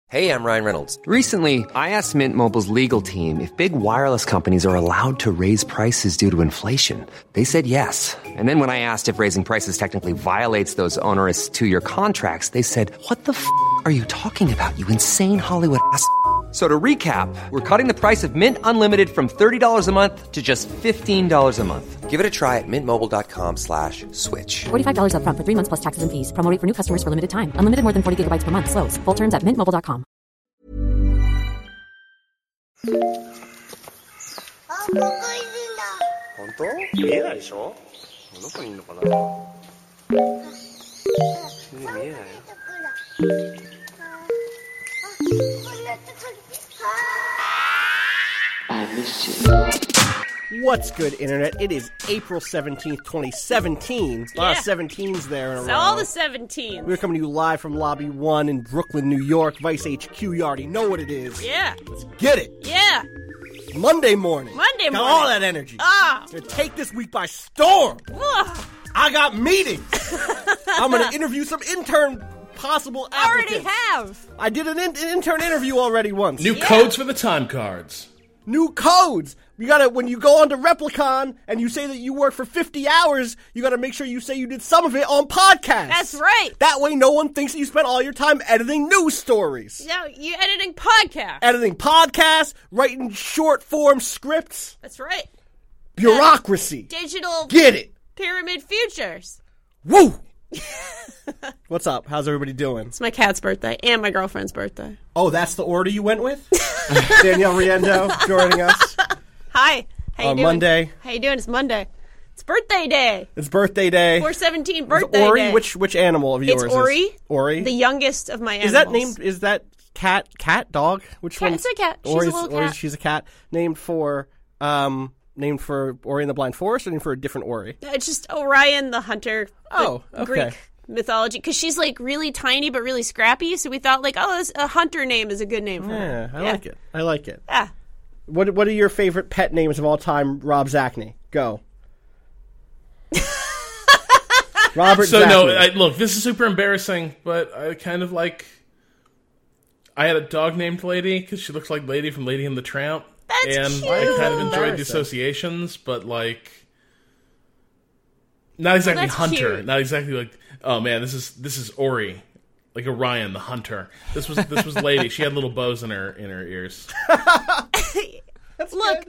Hey, I'm Ryan Reynolds. Recently, I asked Mint Mobile's legal team if big wireless companies are allowed to raise prices due to inflation. They said yes. And then when I asked if raising prices technically violates those onerous two-year contracts, they said, "What the f*** are you talking about, you insane Hollywood ass?" So to recap, we're cutting the price of Mint Unlimited from $30 a month to just $15 a month. Give it a try at mintmobile.com/switch. $45 up front for 3 months plus taxes and fees. Promo rate for new customers for limited time. Unlimited more than 40 gigabytes per month. Slows full terms at mintmobile.com. 本当？見えないでしょ？どこにいるのかな？見えないよ。 What's good, Internet? It is April 17th, 2017. A lot of 17s there in a row. All the 17s. We're coming to you live from Lobby 1 in Brooklyn, New York. Vice HQ, you already know what it is. Yeah. Let's get it. Yeah. Monday morning. Monday Got morning. all that energy. Ah. Gonna take this week by storm. Ugh. I got meetings. I'm gonna interview some possible applicants. Already have. I did an intern interview already once. New codes for the time cards. New codes. You gotta, when you go onto Replicon and you say that you work for 50 hours, you gotta make sure you say you did some of it on podcasts. That's right. That way no one thinks that you spent all your time editing news stories. No, you're editing podcasts. Editing podcasts, writing short form scripts. That's right. Bureaucracy. Digital. Get it. Pyramid futures. Woo! What's up? How's everybody doing? It's my cat's birthday and my girlfriend's birthday. Oh, that's the order you went with? Danielle Riendo joining us. Hi. How you doing? Monday. How you doing? It's Monday. It's birthday day. It's birthday day. 417 birthday Ori, day. which animal of yours It's Ori. is? Ori. The youngest of my animals. Is that cat, dog? Which one? It's a cat. She's Ori's, a little cat. She's a cat. Named for Ori and the Blind Forest, or named for a different Ori? It's just Orion the hunter. Oh, okay. Greek mythology. Because she's like really tiny but really scrappy, so we thought like, a hunter name is a good name for her. I like it. I like it. Yeah. What are your favorite pet names of all time, Rob Zachney? Go. Robert So Zachney. look, this is super embarrassing, but I kind of like. I had a dog named Lady because she looks like Lady from Lady and the Tramp, That's and cute. I kind of enjoyed the Embarrassing. associations, but like, not exactly that's hunter, cute. not exactly like. Oh man, this is Ori, like Orion the hunter. This was Lady. She had little bows in her ears. Look,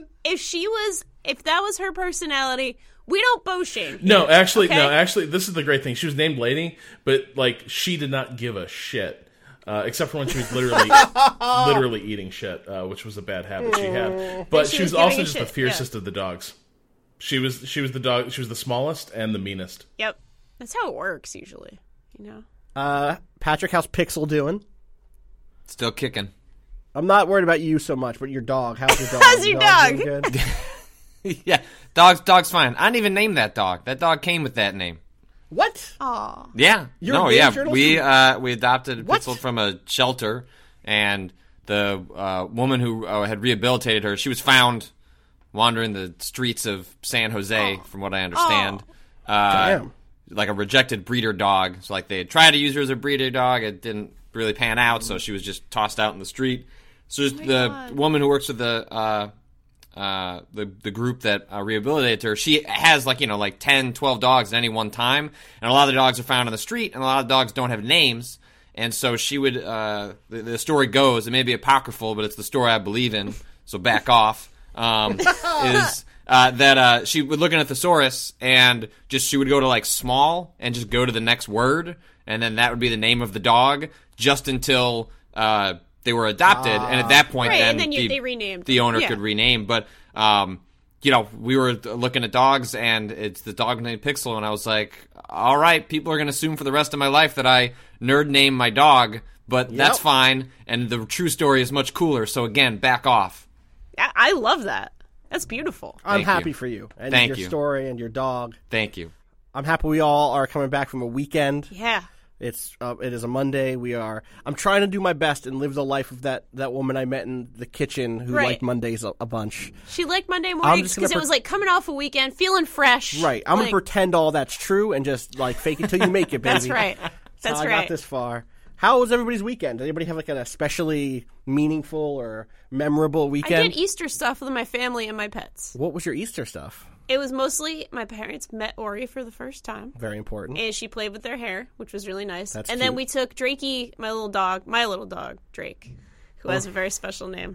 if that was her personality, we don't bow shame. No, here, actually, okay? this is the great thing. She was named Lady, but like she did not give a shit, except for when she was literally eating shit, which was a bad habit she had. But she she was was also giving a just the shit, fiercest of the dogs. She was the dog. She was the smallest and the meanest. Yep. That's how it works usually, you know. Patrick, how's Pixel doing? Still kicking. I'm not worried about you so much, but your dog. How's your dog? How's your dog? Doing good? Yeah, dog's fine. I didn't even name that dog. That dog came with that name. What? Aw. Yeah. You're no, a yeah. journalist? We adopted What? Pixel from a shelter, and the woman who had rehabilitated her, she was found wandering the streets of San Jose, from what I understand. Damn. Like a rejected breeder dog. So like they had tried to use her as a breeder dog. It didn't really pan out, so she was just tossed out in the street. So the woman who works with the group that rehabilitated her, she has like 10, 12 dogs at any one time, and a lot of the dogs are found on the street, and a lot of dogs don't have names. And so she would, the story goes, it may be apocryphal, but it's the story I believe in, so back off, is that she would look in a thesaurus, and she would go to like small, and just go to the next word, and then that would be the name of the dog, just until they were adopted, and at that point, Right, then, and then they renamed the them. owner Yeah. could rename. But we were looking at dogs, and it's the dog named Pixel, and I was like, all right, people are going to assume for the rest of my life that I nerd named my dog, but that's fine, and the true story is much cooler, so again, back off. I love that. That's beautiful. I'm Thank happy you. for you and Thank your you. story and your dog. Thank you. I'm happy we all are coming back from a weekend. Yeah. It is a Monday. I'm trying to do my best and live the life of that woman I met in the kitchen who Right. liked Mondays a bunch. She liked Monday mornings because it was like coming off a weekend, feeling fresh. Right. I'm like, gonna pretend all that's true and just like fake it till you make it, baby. That's right. That's That's how I right. got this far. How was everybody's weekend? Did anybody have like an especially meaningful or memorable weekend? I did Easter stuff with my family and my pets. What was your Easter stuff? It was mostly my parents met Ori for the first time. Very important. And she played with their hair, which was really nice. That's and cute. then we took Drakey, my little dog, Drake, who has a very special name.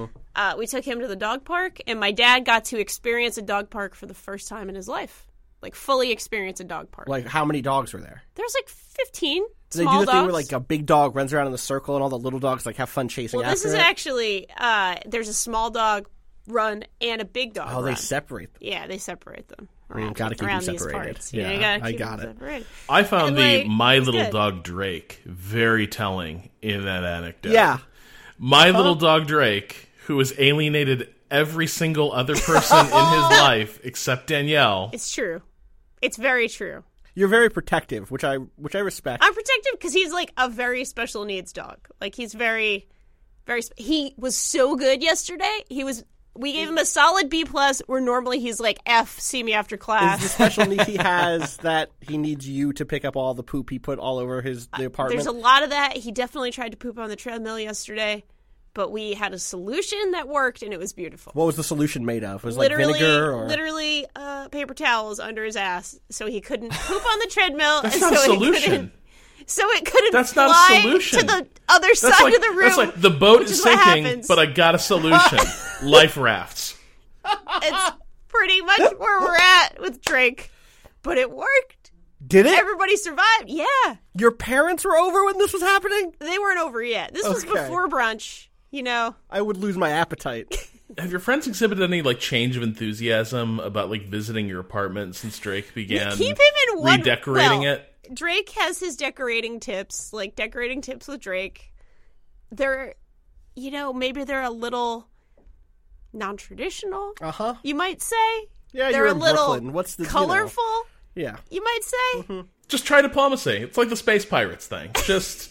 We took him to the dog park, and my dad got to experience a dog park for the first time in his life. Like, fully experience a dog park. Like, how many dogs were there? There's like 15 Do they small do the dogs. thing where like a big dog runs around in the circle and all the little dogs like have fun chasing Well, after this is it? actually, there's a small dog run and a big dog Oh, run. they separate them. Yeah, they separate them. Gotta keep them around these separated. parts. Yeah, you gotta I keep got them it. separated. I found And, the like, My it's Little good. Dog Drake very telling in that anecdote. Yeah. My Little Dog Drake, who has alienated every single other person in his life except Danielle. It's true. It's very true. You're very protective, which I respect. I'm protective because he's like a very special needs dog. Like he's very, very. He was so good yesterday. We gave him a solid B+. Where normally he's like F. See me after Is class. the special need he has that he needs you to pick up all the poop he put all over the apartment? There's a lot of that. He definitely tried to poop on the treadmill yesterday, but we had a solution that worked, and it was beautiful. What was the solution made of? Was it like vinegar or Literally, paper towels under his ass, so he couldn't poop on the treadmill. That's and not a so solution. So it couldn't That's not a fly solution. to the other That's side like, of the room. that's like the boat which is what sinking, happens. but I got a solution. Life rafts. It's pretty much where we're at with Drake. But it worked. Did it? Everybody survived. Yeah. Your parents were over when this was happening? They weren't over yet. This was Okay. before brunch, you know. I would lose my appetite. Have your friends exhibited any like change of enthusiasm about like visiting your apartment since Drake began Keep him in one redecorating well, it? Drake has his decorating tips, like decorating tips with Drake. They're, you know, maybe they're a little non-traditional. You might say. Yeah, they're you're a in little Brooklyn. What's the colorful? Yeah. You might say. Just try diplomacy. It's like the Space Pirates thing. Just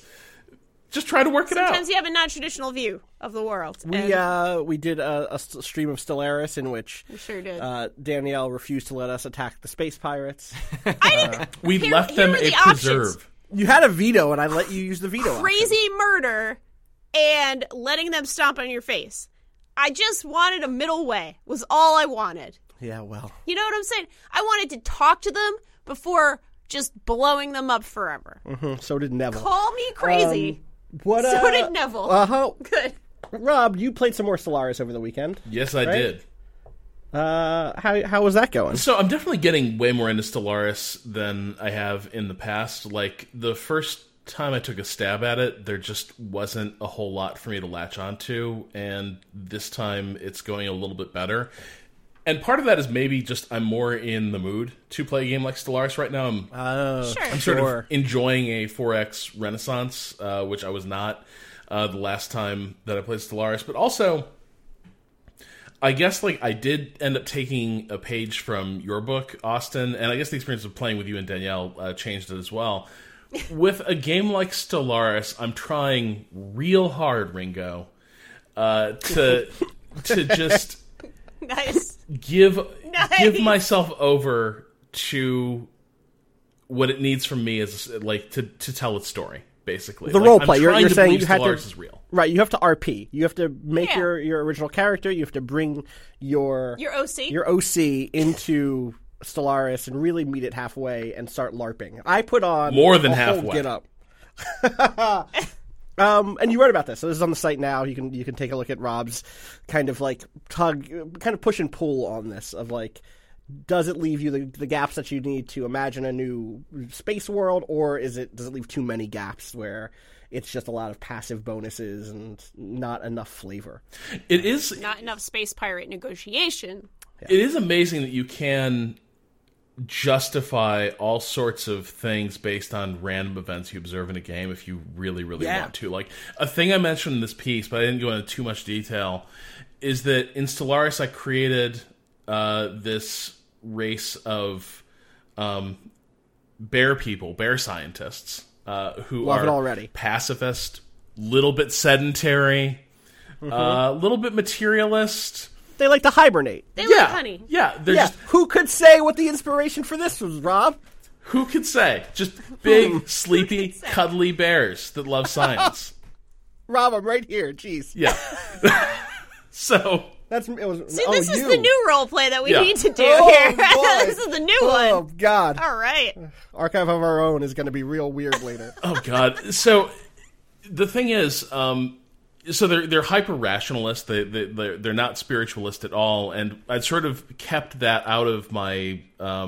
try to work it out. Sometimes you have a non-traditional view of the world. and We did a stream of Stellaris in which we sure did. Danielle refused to let us attack the space pirates. We Here- left them here are a the options. preserve. You had a veto, and I let you use the veto option. Crazy murder and letting them stomp on your face. I just wanted a middle way, was all I wanted. Yeah, well. You know what I'm saying? I wanted to talk to them before just blowing them up forever. So did Neville. Call me crazy. So did Neville. Uh-huh. Good. Rob, you played some more Stellaris over the weekend. Yes, I did. How was that going? So I'm definitely getting way more into Stellaris than I have in the past. Like, the first time I took a stab at it, there just wasn't a whole lot for me to latch onto, and this time it's going a little bit better. And part of that is maybe just I'm more in the mood to play a game like Stellaris right now. I'm sort of enjoying a 4X renaissance, which I was not the last time that I played Stellaris. But also, I guess like I did end up taking a page from your book, Austin, and I guess the experience of playing with you and Danielle changed it as well. With a game like Stellaris, I'm trying real hard, Ringo, to just Nice. give myself over to what it needs from me as like to tell its story, basically. The Like, role I'm play. trying You're to saying believe you had Stellaris to is real. Right, you have to RP. You have to make Yeah. your original character. You have to bring your OC? your OC into Stellaris and really meet it halfway and start LARPing. I put on More than a whole halfway. Get up. And you wrote about this, so this is on the site now. You can take a look at Rob's kind of like kind of push and pull on this of like, does it leave you the gaps that you need to imagine a new space world, or does it leave too many gaps where it's just a lot of passive bonuses and not enough flavor? It is Not enough space pirate negotiation. It is amazing that you can justify all sorts of things based on random events you observe in a game if you really, really want to. Like, a thing I mentioned in this piece, but I didn't go into too much detail, is that in Stellaris I created this race of bear people, bear scientists, who Love are it already. pacifist, little bit sedentary, little bit materialist. They like to hibernate. They like honey. Yeah, they're Yeah, just who could say what the inspiration for this was, Rob? Who could say? Just big, sleepy, cuddly bears that love science. Rob, I'm right here. Jeez. Yeah. So this is the new role play that we Yeah. need to do Oh, here. boy. This is the new Oh one. God. All right. Archive of Our Own is going to be real weird later. Oh God! So the thing is, so they're hyper rationalist. They're not spiritualist at all, and I sort of kept that out of my.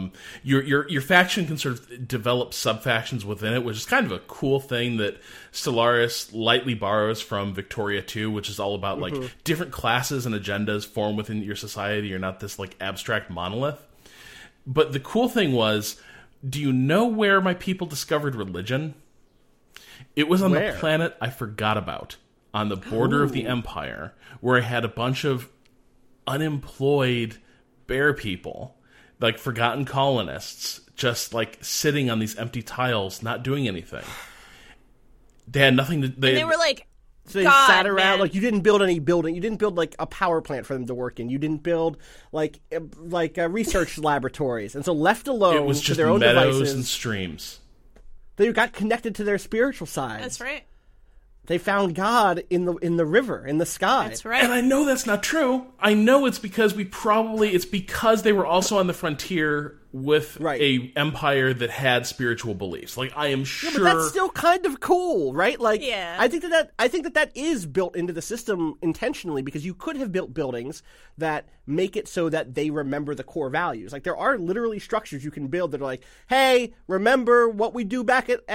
Your faction can sort of develop sub factions within it, which is kind of a cool thing that Stellaris lightly borrows from Victoria 2, which is all about like different classes and agendas form within your society. You're not this like abstract monolith. But the cool thing was, do you know where my people discovered religion? It was on the planet I forgot about, on the border of the Empire, where I had a bunch of unemployed bear people, like forgotten colonists, just like sitting on these empty tiles, not doing anything. They had nothing to... They were like, So they God, sat around, man. like, you didn't build any building. You didn't build, like, a power plant for them to work in. You didn't build, like research laboratories. And so left alone it was to just their own meadows devices, and streams. they got connected to their spiritual side. That's right. They found God in the river, in the sky. That's right. And I know that's not true. I know it's because it's because they were also on the frontier with a empire that had spiritual beliefs. Like, I am sure. Yeah, but that's still kind of cool, right? Like, Yeah. I think that is built into the system intentionally, because you could have built buildings that make it so that they remember the core values. Like, there are literally structures you can build that are like, hey, remember what we do back in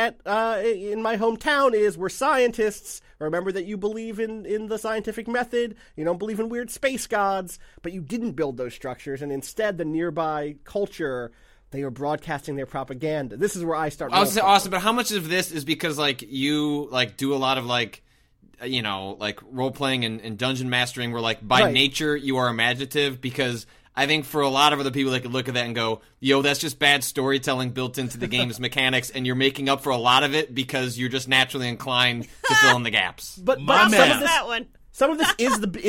my hometown is we're scientists. Remember that you believe in the scientific method. You don't believe in weird space gods. But you didn't build those structures, and instead the nearby culture, they were broadcasting their propaganda. This is where I start. I was saying, Austin, but how much of this is because like you like do a lot of like like role playing and dungeon mastering, where like by nature you are imaginative? Because I think for a lot of other people, they could look at that and go, yo, that's just bad storytelling built into the game's mechanics, and you're making up for a lot of it because you're just naturally inclined to fill in the gaps. But My some man. of this, that one. some of this is big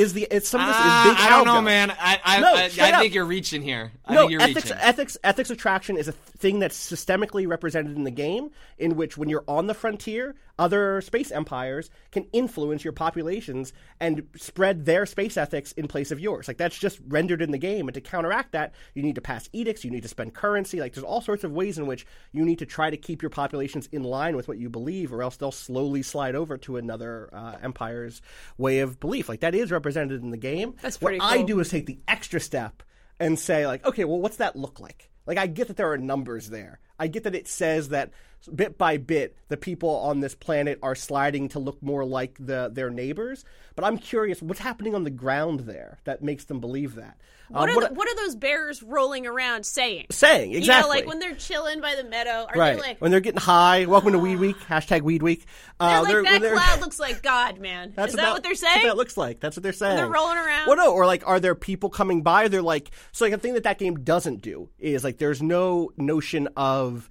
I don't know, algo. man. No, straight I up. think you're reaching here. I No, think you're reaching. ethics attraction is a thing that's systemically represented in the game, in which when you're on the frontier, other space empires can influence your populations and spread their space ethics in place of yours. Like, that's just rendered in the game, and to counteract that, you need to pass edicts, you need to spend currency. Like, there's all sorts of ways in which you need to try to keep your populations in line with what you believe, or else they'll slowly slide over to another empire's way of belief. Like, that is represented in the game. That's pretty What I cool. do is take the extra step and say, like, okay, well, what's that look like? Like, I get that there are numbers there. I get that it says that bit by bit the people on this planet are sliding to look more like their neighbors. But I'm curious, what's happening on the ground there that makes them believe that? What are those bears rolling around saying? Saying, exactly. You know, like when they're chilling by the meadow, are right. they like, When they're getting high, welcome to Weed Week, hashtag Weed Week. they're like, when that they're- cloud looks like God, man. Is that what they're That's saying? what that looks like. That's what they're saying. They're rolling around? Well, no, or like, are there people coming by? They're like, so like a thing that game doesn't do is like, there's no notion of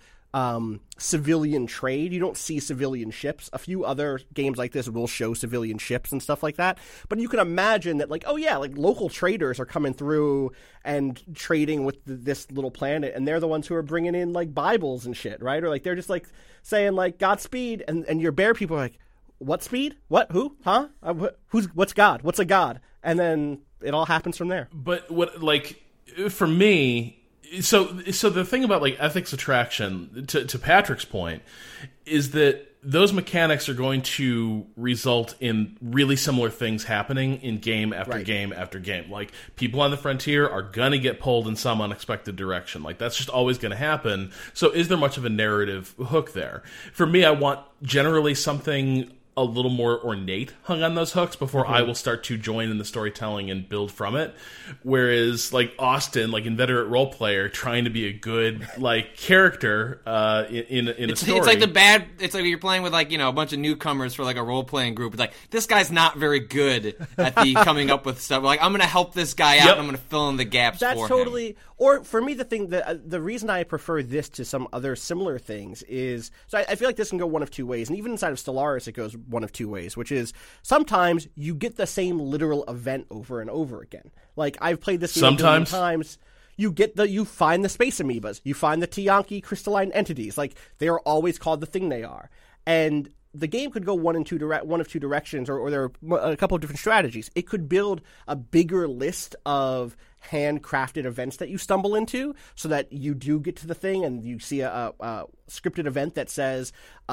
civilian trade. You don't see civilian ships. A few other games like this will show civilian ships and stuff like that. But you can imagine that, like, oh yeah, like local traders are coming through and trading with this little planet, and they're the ones who are bringing in like Bibles and shit, right? Or like they're just like saying like Godspeed, and your bear people are like, what speed? What? Who? Huh? What's God? What's a God? And then it all happens from there. But what, like, for me, so the thing about like ethics attraction, to Patrick's point, is that those mechanics are going to result in really similar things happening in game after game after game. Like, people on the frontier are gonna get pulled in some unexpected direction. Like, that's just always gonna happen. So is there much of a narrative hook there? For me, I want generally something a little more ornate hung on those hooks before I will start to join in the storytelling and build from it. Whereas, like, Austin, like inveterate role player, trying to be a good like character in a story. It's like you're playing with like, you know, a bunch of newcomers for like a role playing group. It's like, this guy's not very good at the coming up with stuff. Like, I'm going to help this guy out, and I'm going to fill in the gaps. That's for totally. him. Or for me, the reason I prefer this to some other similar things is, so I feel like this can go one of two ways, and even inside of Stellaris, it goes one of two ways, which is sometimes you get the same literal event over and over again. Like, I've played this game Sometimes. a million times. you find the space amoebas, you find the Tiyanki crystalline entities. Like, they are always called the thing they are. And the game could go one of two directions, or there are a couple of different strategies. It could build a bigger list of handcrafted events that you stumble into, so that you do get to the thing and you see a scripted event that says,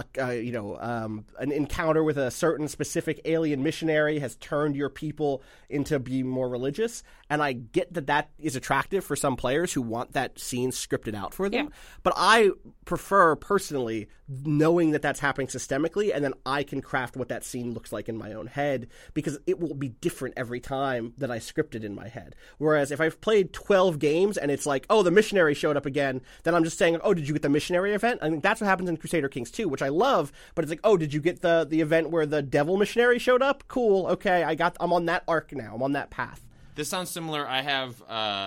an encounter with a certain specific alien missionary has turned your people into being more religious. And I get that is attractive for some players who want that scene scripted out for them. Yeah. But I prefer, personally, knowing that that's happening systemically, and then I can craft what that scene looks like in my own head, because it will be different every time that I script it in my head. Whereas if I've played 12 games and it's like, oh, the missionary showed up again, then I'm just saying, oh, did you get the missionary event? I think that's what happens in Crusader Kings 2, which I love, but it's like, oh, did you get the event where the devil missionary showed up? Cool, okay, I'm on that arc now, I'm on that path. This sounds similar. I have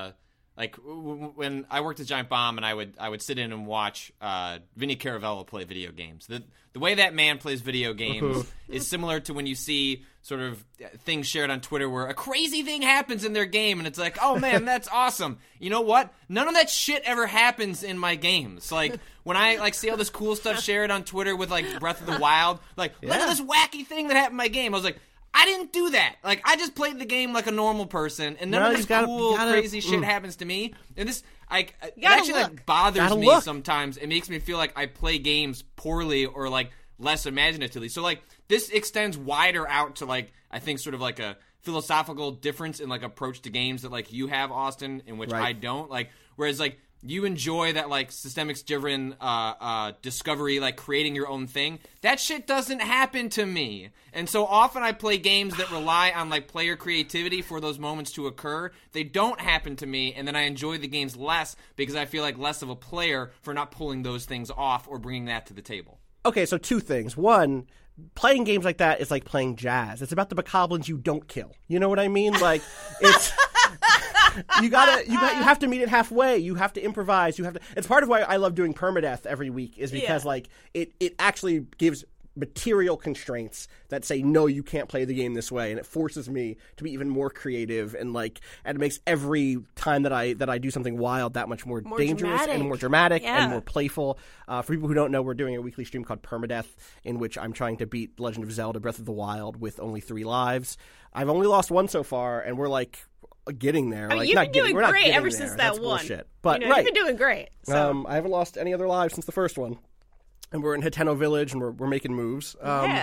when I worked at Giant Bomb, and I would sit in and watch Vinny Caravello play video games. The way that man plays video games is similar to when you see sort of things shared on Twitter where a crazy thing happens in their game, and it's like, oh man, that's awesome. You know what? None of that shit ever happens in my games. Like, when I see all this cool stuff shared on Twitter with like Breath of the Wild, like, look at this wacky thing that happened in my game. I was like, I didn't do that. Like, I just played the game like a normal person, and none of this crazy shit happens to me. And this, it actually bothers me sometimes. It makes me feel like I play games poorly or like less imaginatively. So like, this extends wider out to like, I think sort of like a philosophical difference in like approach to games that like you have, Austin, in which I don't. Like, whereas like, you enjoy that, like, systemics-driven discovery, like, creating your own thing. That shit doesn't happen to me. And so often I play games that rely on, like, player creativity for those moments to occur. They don't happen to me, and then I enjoy the games less because I feel like less of a player for not pulling those things off or bringing that to the table. Okay, so two things. One, playing games like that is like playing jazz. It's about the bokoblins you don't kill. You know what I mean? Like, it's... You have to meet it halfway. You have to improvise. It's part of why I love doing permadeath every week, is because like it actually gives material constraints that say, no, you can't play the game this way, and it forces me to be even more creative, and it makes every time that I do something wild that much more dangerous and more dramatic and more playful. For people who don't know, we're doing a weekly stream called Permadeath, in which I'm trying to beat Legend of Zelda Breath of the Wild with only 3 lives. I've only lost 1 so far, and we're like getting there. I mean, you've been doing great ever since that That's one. Bullshit. But you've been doing great. So. I haven't lost any other lives since the first one, and we're in Hateno Village, and we're making moves.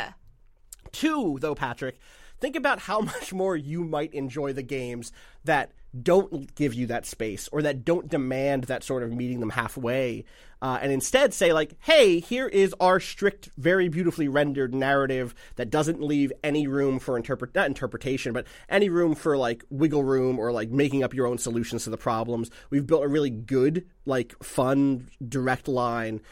2, though, Patrick, think about how much more you might enjoy the games that don't give you that space, or that don't demand that sort of meeting them halfway, and instead say, like, hey, here is our strict, very beautifully rendered narrative that doesn't leave any room for not interpretation, but any room for, like, wiggle room or, like, making up your own solutions to the problems. We've built a really good, like, fun, direct line.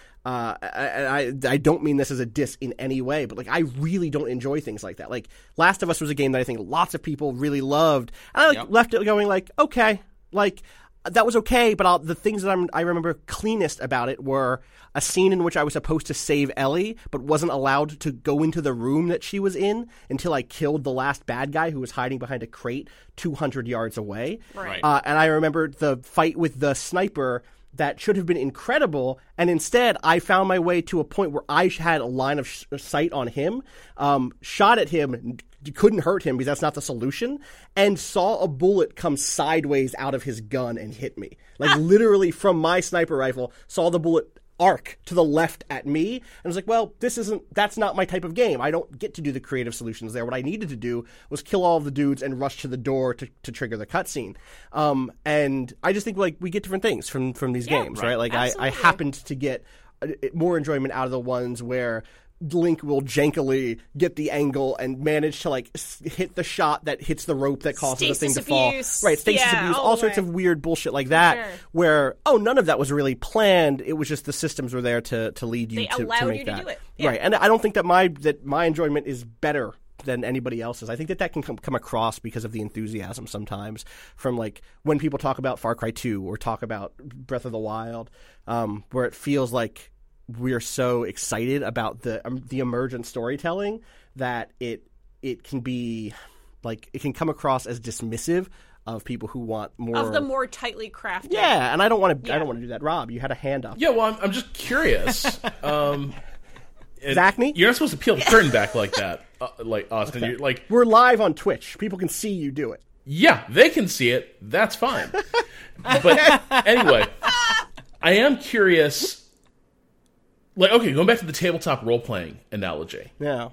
I don't mean this as a diss in any way, but like, I really don't enjoy things like that. Like, Last of Us was a game that I think lots of people really loved, and I left it going like, okay, like, that was okay, but the things that I remember cleanest about it were a scene in which I was supposed to save Ellie, but wasn't allowed to go into the room that she was in until I killed the last bad guy who was hiding behind a crate 200 yards away. Right. And I remember the fight with the sniper that should have been incredible, and instead I found my way to a point where I had a line of sight on him, shot at him, couldn't hurt him because that's not the solution, and saw a bullet come sideways out of his gun and hit me. Like, literally from my sniper rifle, saw the bullet arc to the left at me, and I was like, well, that's not my type of game. I don't get to do the creative solutions there. What I needed to do was kill all of the dudes and rush to the door to trigger the cutscene. And I just think, like, we get different things from these games, right? Like, I happened to get more enjoyment out of the ones where Link will jankily get the angle and manage to, like, hit the shot that hits the rope that causes the thing to fall. Right, stasis abuse, all sorts of weird bullshit like that, where, none of that was really planned. It was just the systems were there to lead you to make that. To do it. Yeah. Right, and I don't think that my enjoyment is better than anybody else's. I think that can come across because of the enthusiasm sometimes from, like, when people talk about Far Cry 2 or talk about Breath of the Wild, where it feels like we're so excited about the emergent storytelling that it can be, like, it can come across as dismissive of people who want more of the more tightly crafted. Yeah, and I don't want to. I don't want to do that. Rob, you had a hand up. Yeah, well, I'm just curious. Zachney? You're not supposed to peel the curtain back like that, like Austin. Okay. You're like, we're live on Twitch. People can see you do it. Yeah, they can see it. That's fine. But anyway, I am curious. Like, okay, going back to the tabletop role-playing analogy. Yeah.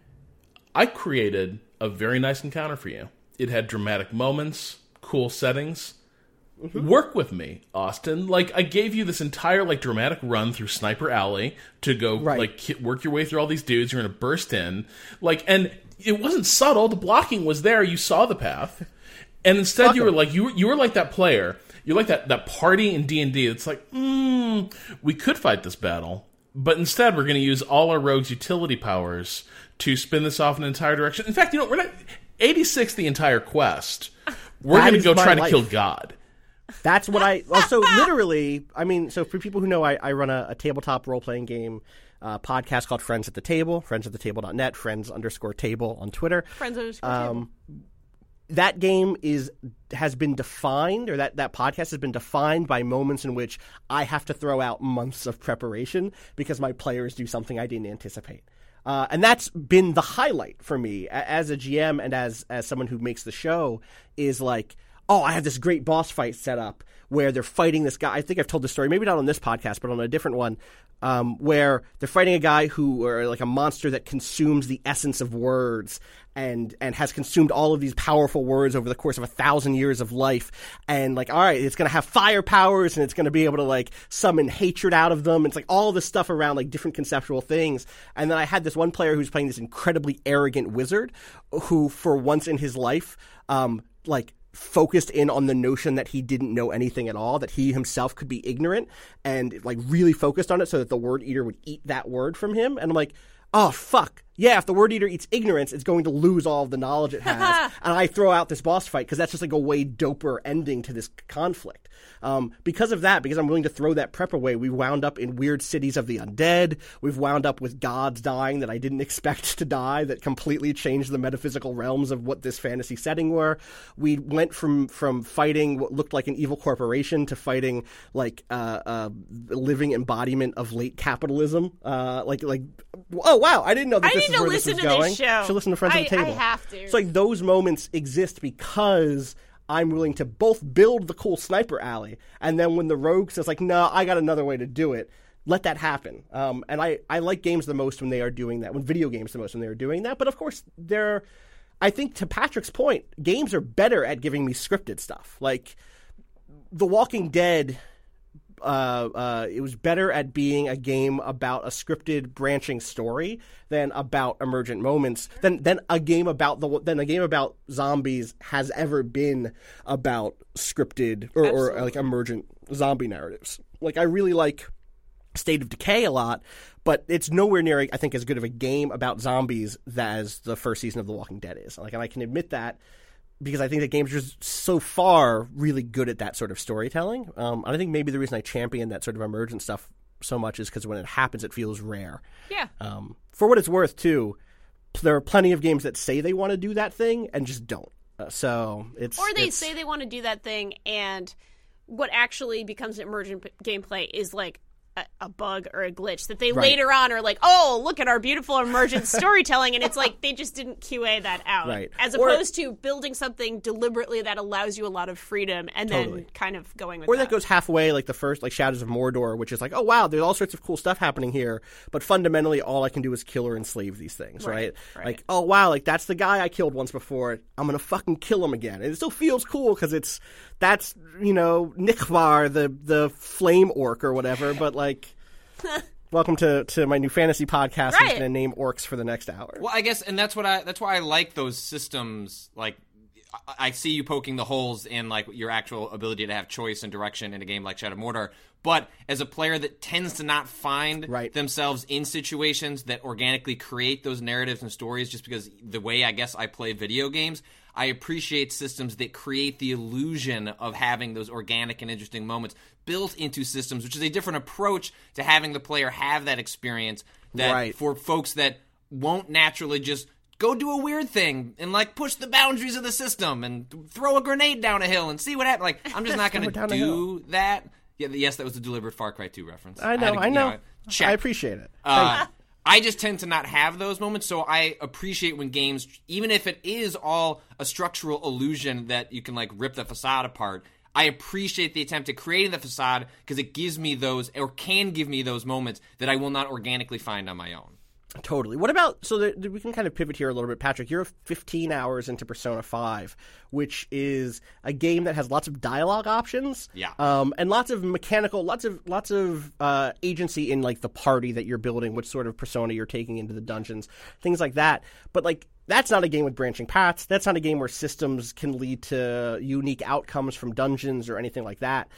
I created a very nice encounter for you. It had dramatic moments, cool settings. Work with me, Austin. Like, I gave you this entire, like, dramatic run through Sniper Alley to go, like, work your way through all these dudes. You're going to burst in. Like, and it wasn't subtle. The blocking was there. You saw the path. And instead you were like, you were like that player. You're like that party in D&D. It's like, we could fight this battle. But instead, we're going to use all our rogues' utility powers to spin this off in an entire direction. In fact, we're not 86 the entire quest. We're going to go try to kill God. That's what so literally, I mean, so for people who know, I run a tabletop role-playing game podcast called Friends at the Table, friendsattetable.net, friends_table on Twitter. Friends_table. That game has been defined, or that podcast has been defined by moments in which I have to throw out months of preparation because my players do something I didn't anticipate. And that's been the highlight for me as a GM and as someone who makes the show, is like, oh, I have this great boss fight set up where they're fighting this guy. I think I've told this story, maybe not on this podcast, but on a different one, where they're fighting a guy or like a monster that consumes the essence of words and has consumed all of these powerful words over the course of 1,000 years of life. And like, all right, it's going to have fire powers and it's going to be able to like summon hatred out of them. It's like all this stuff around like different conceptual things. And then I had this one player who's playing this incredibly arrogant wizard who for once in his life, like focused in on the notion that he didn't know anything at all, that he himself could be ignorant, and like really focused on it so that the Word Eater would eat that word from him. And I'm like, oh, fuck. Yeah, if the Word Eater eats ignorance, it's going to lose all of the knowledge it has. And I throw out this boss fight because that's just like a way doper ending to this conflict. Because of that, because I'm willing to throw that prep away, we wound up in weird cities of the undead. We've wound up with gods dying that I didn't expect to die, that completely changed the metaphysical realms of what this fantasy setting were. We went from fighting what looked like an evil corporation to fighting like a living embodiment of late capitalism. Oh wow, I didn't know that this is where this was going. Should listen to Friends at the Table. I have to. So like those moments exist because I'm willing to both build the cool Sniper Alley, and then when the rogue says like, no, I got another way to do it, let that happen. And I like games the most when they are doing that, when video games the most when they are doing that. But of course, I think to Patrick's point, games are better at giving me scripted stuff. Like The Walking Dead, it was better at being a game about a scripted branching story than about emergent moments than a game about zombies has ever been about scripted or like emergent zombie narratives. Like I really like State of Decay a lot, but it's nowhere near, I think, as good of a game about zombies as the first season of The Walking Dead is. Like, and I can admit that because I think that games are just so far really good at that sort of storytelling. And I think maybe the reason I champion that sort of emergent stuff so much is because when it happens, it feels rare. Yeah. For what it's worth, too, there are plenty of games that say they want to do that thing and just don't. Say they want to do that thing, and what actually becomes emergent gameplay is like a bug or a glitch that they later on are like, oh, look at our beautiful emergent storytelling, and it's like they just didn't QA that out. Right. As opposed to building something deliberately that allows you a lot of freedom and then kind of going with that. Or that goes halfway, like the first, like Shadows of Mordor, which is like, oh, wow, there's all sorts of cool stuff happening here, but fundamentally all I can do is kill or enslave these things, right? Like, oh, wow, like that's the guy I killed once before. I'm going to fucking kill him again. And it still feels cool because that's, Nikvar, the flame orc or whatever, but like... Welcome to my new fantasy podcast. I'm going to name orcs for the next hour. Well, I guess, and that's why I like those systems. Like, I see you poking the holes in like your actual ability to have choice and direction in a game like Shadow of Mordor. But as a player that tends to not find themselves in situations that organically create those narratives and stories, just because the way I guess I play video games, I appreciate systems that create the illusion of having those organic and interesting moments built into systems, which is a different approach to having the player have that experience that for folks that won't naturally just go do a weird thing and like push the boundaries of the system and throw a grenade down a hill and see what happens. Like, I'm just not going to do that. Yeah, yes, that was a deliberate Far Cry 2 reference. I know. Check. I appreciate it. I just tend to not have those moments, so I appreciate when games, even if it is all a structural illusion that you can like rip the facade apart, I appreciate the attempt at creating the facade because it gives me those, or can give me those moments that I will not organically find on my own. Totally. What about, so that we can kind of pivot here a little bit, Patrick, you're 15 hours into Persona 5, which is a game that has lots of dialogue options. Yeah. And lots of mechanical, lots of agency in like the party that you're building, which sort of persona you're taking into the dungeons, things like that. But like, that's not a game with branching paths. That's not a game where systems can lead to unique outcomes from dungeons or anything like that.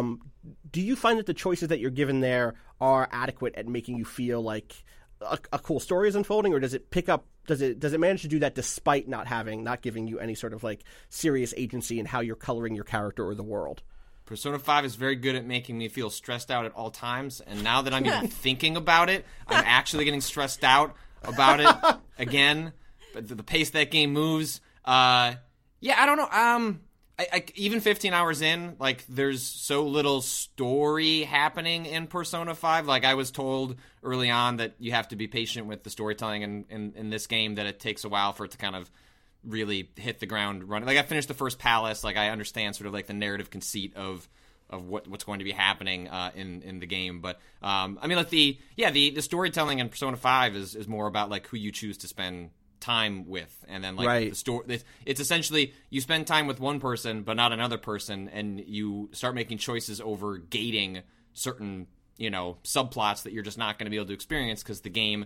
Do you find that the choices that you're given there are adequate at making you feel like a cool story is unfolding, or does it pick up? Does it manage to do that despite not giving you any sort of like serious agency in how you're coloring your character or the world? Persona 5 is very good at making me feel stressed out at all times, and now that I'm even thinking about it, I'm actually getting stressed out about it again. But the pace that game moves, I don't know. I even 15 hours in, like, there's so little story happening in Persona 5. Like, I was told early on that you have to be patient with the storytelling in this game, that it takes a while for it to kind of really hit the ground running. Like, I finished the first palace. Like, I understand sort of, like, the narrative conceit of what's going to be happening in the game. But, I mean, like, the storytelling in Persona 5 is more about, like, who you choose to spend time with, and then like the story, it's essentially you spend time with one person but not another person, and you start making choices over gating certain subplots that you're just not going to be able to experience because the game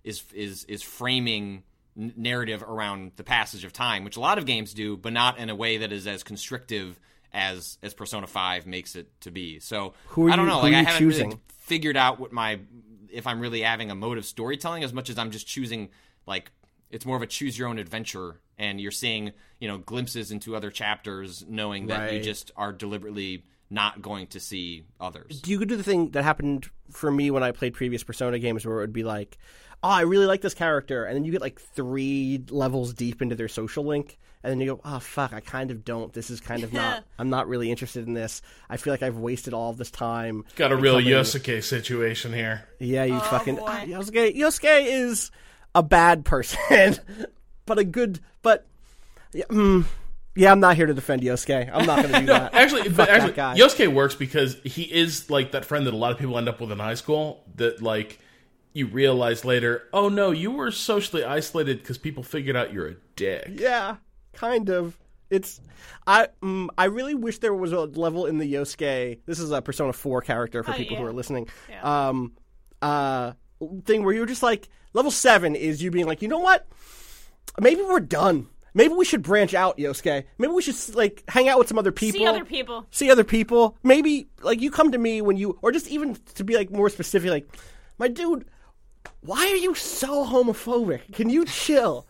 is framing narrative around the passage of time, which a lot of games do, but not in a way that is as constrictive as Persona 5 makes it to be. So I don't know, like I haven't really figured out if I'm really having a mode of storytelling as much as I'm just choosing, like, it's more of a choose your own adventure, and you're seeing, glimpses into other chapters, knowing that you just are deliberately not going to see others. Do you do the thing that happened for me when I played previous Persona games where it would be like, oh, I really like this character, and then you get like 3 levels deep into their social link, and then you go, oh, fuck, I kind of don't. This is kind of not, I'm not really interested in this. I feel like I've wasted all of this time. Got a real Yosuke situation here. Yeah, you Yosuke is a bad person, but a good, yeah, I'm not here to defend Yosuke. I'm not going to do that. Actually, Yosuke works because he is like that friend that a lot of people end up with in high school that, like, you realize later, oh no, you were socially isolated because people figured out you're a dick. Yeah, kind of. I really wish there was a level in the Yosuke, this is a Persona 4 character for people who are listening, thing where you're just like, level 7 is you being like, you know what? Maybe we're done. Maybe we should branch out, Yosuke. Maybe we should, like, hang out with some other people. See other people. Maybe, like, you come to me when you, or just even to be, like, more specific, like, my dude, why are you so homophobic? Can you chill?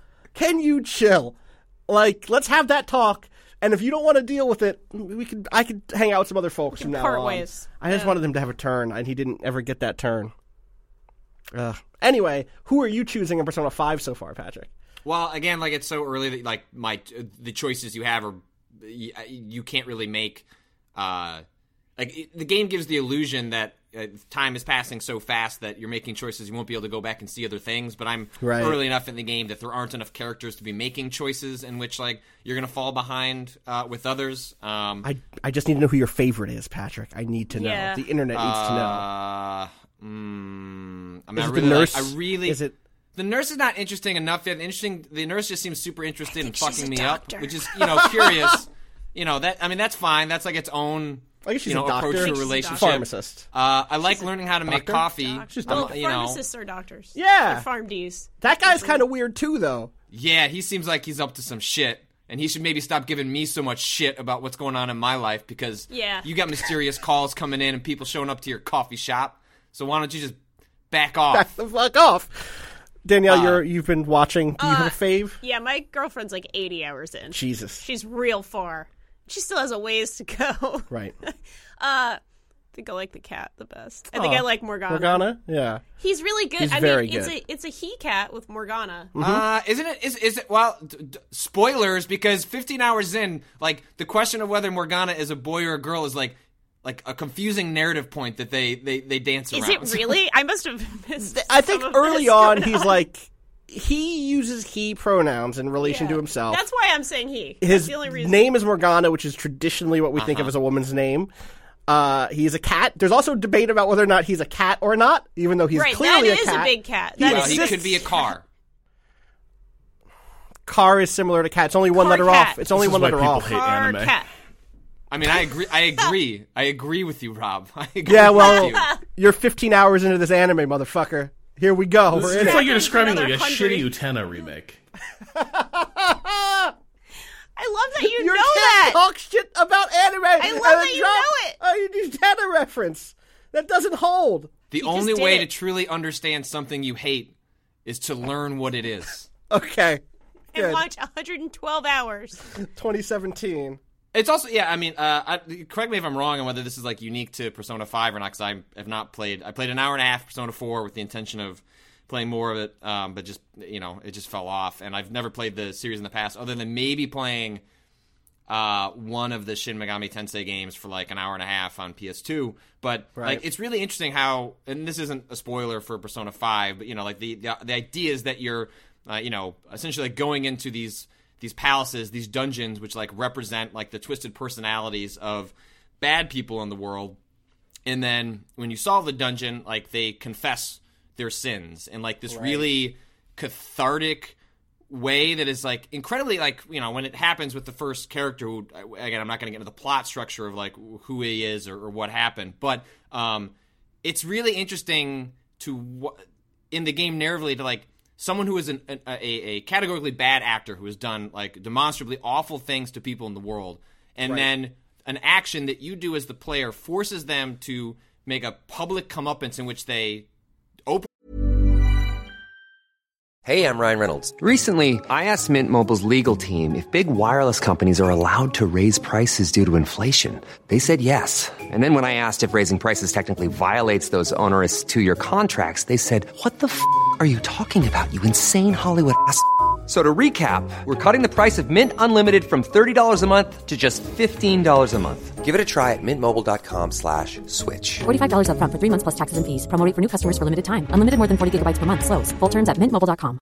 Like, let's have that talk. And if you don't want to deal with it, I could hang out with some other folks from now on. Part ways. I just wanted him to have a turn, and he didn't ever get that turn. Anyway, who are you choosing in Persona 5 so far, Patrick? Well, again, like, it's so early that, like, the choices you have are, you can't really make, the game gives the illusion that time is passing so fast that you're making choices, you won't be able to go back and see other things, but I'm early enough in the game that there aren't enough characters to be making choices in which, like, you're going to fall behind with others. I just need to know who your favorite is, Patrick. I need to know. Yeah. The internet needs to know. I mean, is it the nurse? Is it? The nurse is not interesting enough yet. The nurse just seems super interested in fucking me up, which is, curious. That's fine. That's like its own, I guess she's a approach doctor. to a relationship. Pharmacist. I like learning how to make coffee. Pharmacists are doctors. Yeah. They're PharmDs. That guy's kind of weird too, though. Yeah, he seems like he's up to some shit. And he should maybe stop giving me so much shit about what's going on in my life, because you got mysterious calls coming in and people showing up to your coffee shop. So why don't you just back off? Back the fuck off. Danielle, you've been watching. Do you have a fave? Yeah, my girlfriend's like 80 hours in. Jesus. She's real far. She still has a ways to go. Right. think I like the cat the best. I think I like Morgana. Morgana? Yeah. He's really good. He's I very mean, good. It's a he cat with Morgana. Isn't it? Is it? Well, spoilers, because 15 hours in, like, the question of whether Morgana is a boy or a girl is like a confusing narrative point that they dance around. Is it really? I must have missed. I think some of early this on going he's like, he uses he pronouns in relation to himself. That's why I'm saying he. His That's the only reason. name is Morgana, which is traditionally what we think of as a woman's name. He's a cat. There's also debate about whether or not he's a cat or not, even though he's clearly that is a cat. a big cat. He could be a car. Car is similar to cat. It's only one Car letter cat. off. It's only This is one why letter people off. hate Car anime. cat. I mean, I agree. I agree with you, Rob. I agree Yeah, with well, you. you're 15 hours into this anime, motherfucker. Here we go. We're in It's it. like you're describing like a Another shitty 100. Utena remake. I love that you You know can't that. talk shit about anime. I love that you know it. You had a reference. That doesn't hold. The just only did way it. to truly understand something you hate is to learn what it is. Okay. And Good. watch 112 hours. 2017. It's also, yeah, I mean, correct me if I'm wrong on whether this is, like, unique to Persona 5 or not, because I have not played. I played an hour and a half of Persona 4 with the intention of playing more of it, but just, it just fell off. And I've never played the series in the past, other than maybe playing one of the Shin Megami Tensei games for, like, an hour and a half on PS2. But, like, it's really interesting how, and this isn't a spoiler for Persona 5, but, like, the idea is that you're, essentially, like, going into these palaces, these dungeons, which, like, represent, like, the twisted personalities of bad people in the world. And then when you solve the dungeon, like, they confess their sins in, like, this really cathartic way that is, like, incredibly, like, when it happens with the first character, who, again, I'm not going to get into the plot structure of, like, who he is or what happened, but it's really interesting in the game narratively to, like, someone who is a categorically bad actor who has done, like, demonstrably awful things to people in the world, and then an action that you do as the player forces them to make a public comeuppance in which they open. Hey, I'm Ryan Reynolds. Recently, I asked Mint Mobile's legal team if big wireless companies are allowed to raise prices due to inflation. They said yes. And then when I asked if raising prices technically violates those onerous 2-year contracts, they said, "What the f*** are you talking about, you insane Hollywood ass?" So to recap, we're cutting the price of Mint Unlimited from $30 a month to just $15 a month. Give it a try at mintmobile.com/switch. $45 up front for 3 months plus taxes and fees. Promo rate for new customers for limited time. Unlimited more than 40 gigabytes per month. Slows full terms at mintmobile.com.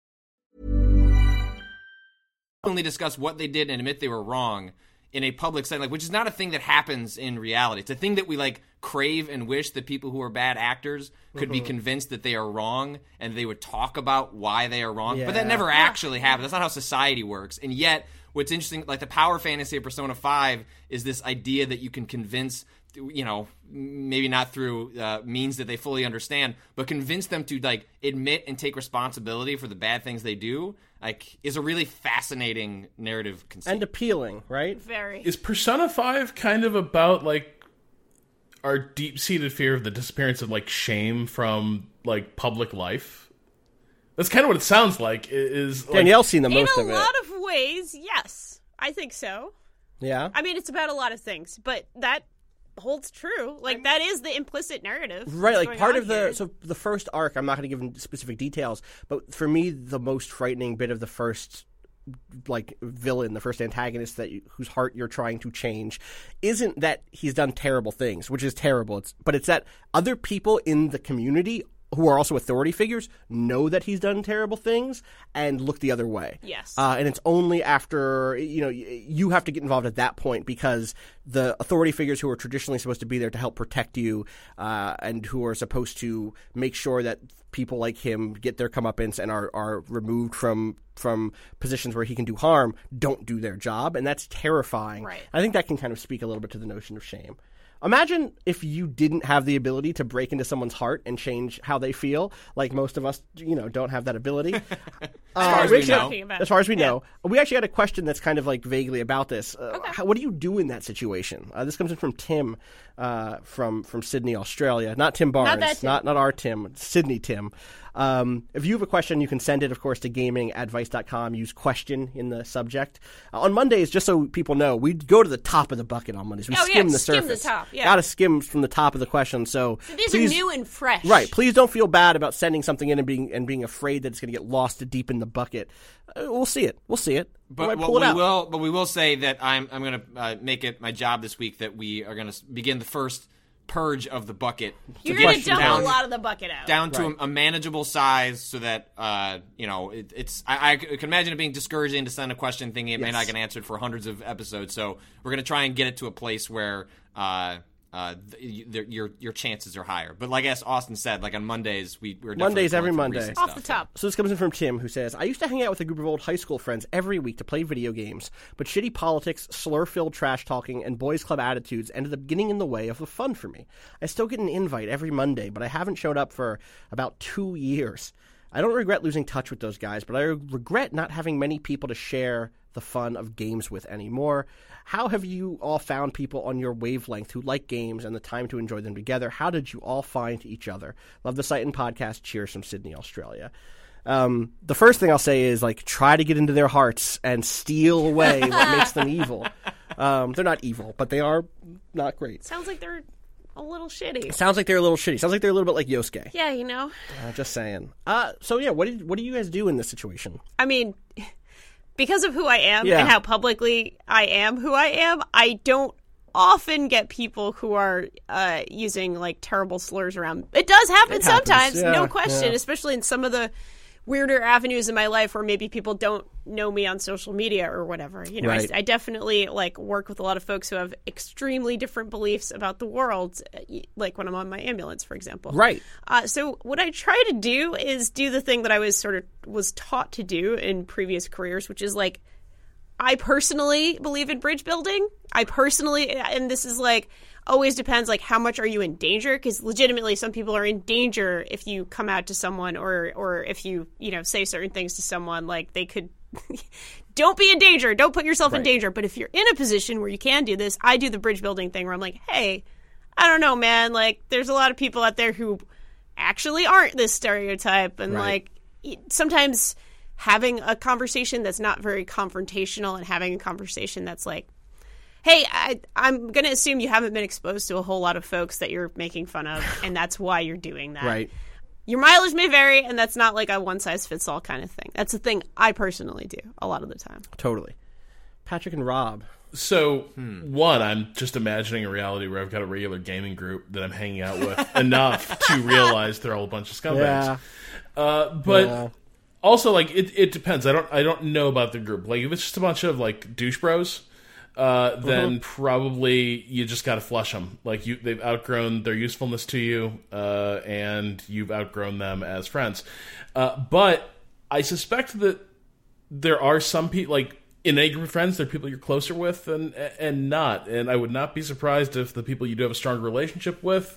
Only discuss what they did and admit they were wrong in a public setting, like, which is not a thing that happens in reality. It's a thing that we, like, crave and wish that people who are bad actors could be convinced that they are wrong, and they would talk about why they are wrong. But that never actually happens. That's not how society works. And yet, what's interesting, like, the power fantasy of Persona 5 is this idea that you can convince, maybe not through means that they fully understand, but convince them to, like, admit and take responsibility for the bad things they do, like, is a really fascinating narrative conceit. And appealing, right? Very. Is Persona 5 kind of about, like, our deep-seated fear of the disappearance of, like, shame from, like, public life? That's kind of what it sounds like. Is like, Danielle's seen the most In of a it. lot of ways, yes. I think so. Yeah. I mean, it's about a lot of things, but that holds true. Like, that is the implicit narrative. Right, that's like going part on of the here. so the first arc, I'm not going to give specific details, but for me the most frightening bit of the first, like, villain, the first antagonist whose heart you're trying to change, isn't that he's done terrible things, which is terrible. But it's that other people in the community who are also authority figures know that he's done terrible things and look the other way. Yes. And it's only after, you have to get involved at that point, because the authority figures who are traditionally supposed to be there to help protect you and who are supposed to make sure that people like him get their comeuppance and are removed from positions where he can do harm, don't do their job. And that's terrifying. Right. I think that can kind of speak a little bit to the notion of shame. Imagine if you didn't have the ability to break into someone's heart and change how they feel, like most of us, don't have that ability. As far as we know. We actually had a question that's kind of, like, vaguely about this. What do you do in that situation? This comes in from Tim from Sydney, Australia. Not Tim Barnes. Not that Tim. Not our Tim. Sydney Tim. If you have a question, you can send it, of course, to gaming@vice.com. Use question in the subject. On Mondays, just so people know, we go to the top of the bucket on Mondays. We skim the surface. Skim the top, yeah. Got to skim from the top of the question. So these please, are new and fresh. Right. Please don't feel bad about sending something in and being afraid that it's going to get lost deep in the bucket. We'll see it. But we will say that I'm going to make it my job this week that we are going to begin the first purge of the bucket. You're going to dump a lot of the bucket out. Down to a manageable size so that, it's... I can imagine it being discouraging to send a question thinking it may not get answered for hundreds of episodes. So we're going to try and get it to a place where your chances are higher. But like as Austin said, like on Mondays, we're Mondays every Monday. Off the top. So this comes in from Tim, who says, I used to hang out with a group of old high school friends every week to play video games, but shitty politics, slur-filled trash talking, and boys club attitudes ended up getting in the way of the fun for me. I still get an invite every Monday, but I haven't showed up for about 2 years. I don't regret losing touch with those guys, but I regret not having many people to share the fun of games with anymore. How have you all found people on your wavelength who like games and the time to enjoy them together? How did you all find each other? Love the site and podcast. Cheers from Sydney, Australia. The first thing I'll say is, like, try to get into their hearts and steal away what makes them evil. They're not evil, but they are not great. Sounds like they're a little shitty. Sounds like they're a little bit like Yosuke. Yeah, you know. Just saying. So yeah, what do you guys do in this situation? I mean, because of who I am and how publicly I am who I am, I don't often get people who are using like terrible slurs around. It does happen sometimes, no question, especially in some of the weirder avenues in my life where maybe people don't know me on social media or whatever. You know, right. I definitely like work with a lot of folks who have extremely different beliefs about the world, like when I'm on my ambulance, for example. Right. So what I try to do is do the thing that I was taught to do in previous careers, which is like, I personally believe in bridge building. And this is like, always depends, like, how much are you in danger? Because legitimately, some people are in danger if you come out to someone or if you say certain things to someone, like they could. Don't be in danger. Don't put yourself in danger. But if you're in a position where you can do this, I do the bridge building thing where I'm like, hey, I don't know, man. Like, there's a lot of people out there who actually aren't this stereotype, and like sometimes having a conversation that's not very confrontational and having a conversation that's like, hey, I'm going to assume you haven't been exposed to a whole lot of folks that you're making fun of, and that's why you're doing that. Right. Your mileage may vary, and that's not like a one-size-fits-all kind of thing. That's the thing I personally do a lot of the time. Totally. Patrick and Rob. So, one, I'm just imagining a reality where I've got a regular gaming group that I'm hanging out with enough to realize they're all a bunch of scumbags. But also, like, it depends. I don't know about the group. Like, if it's just a bunch of, like, douche bros, then probably you just got to flush them. Like, they've outgrown their usefulness to you, and you've outgrown them as friends. But I suspect that there are some people, like, in a group of friends, there are people you're closer with and not. And I would not be surprised if the people you do have a stronger relationship with,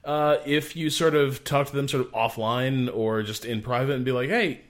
if you sort of talk to them sort of offline or just in private and be like, hey,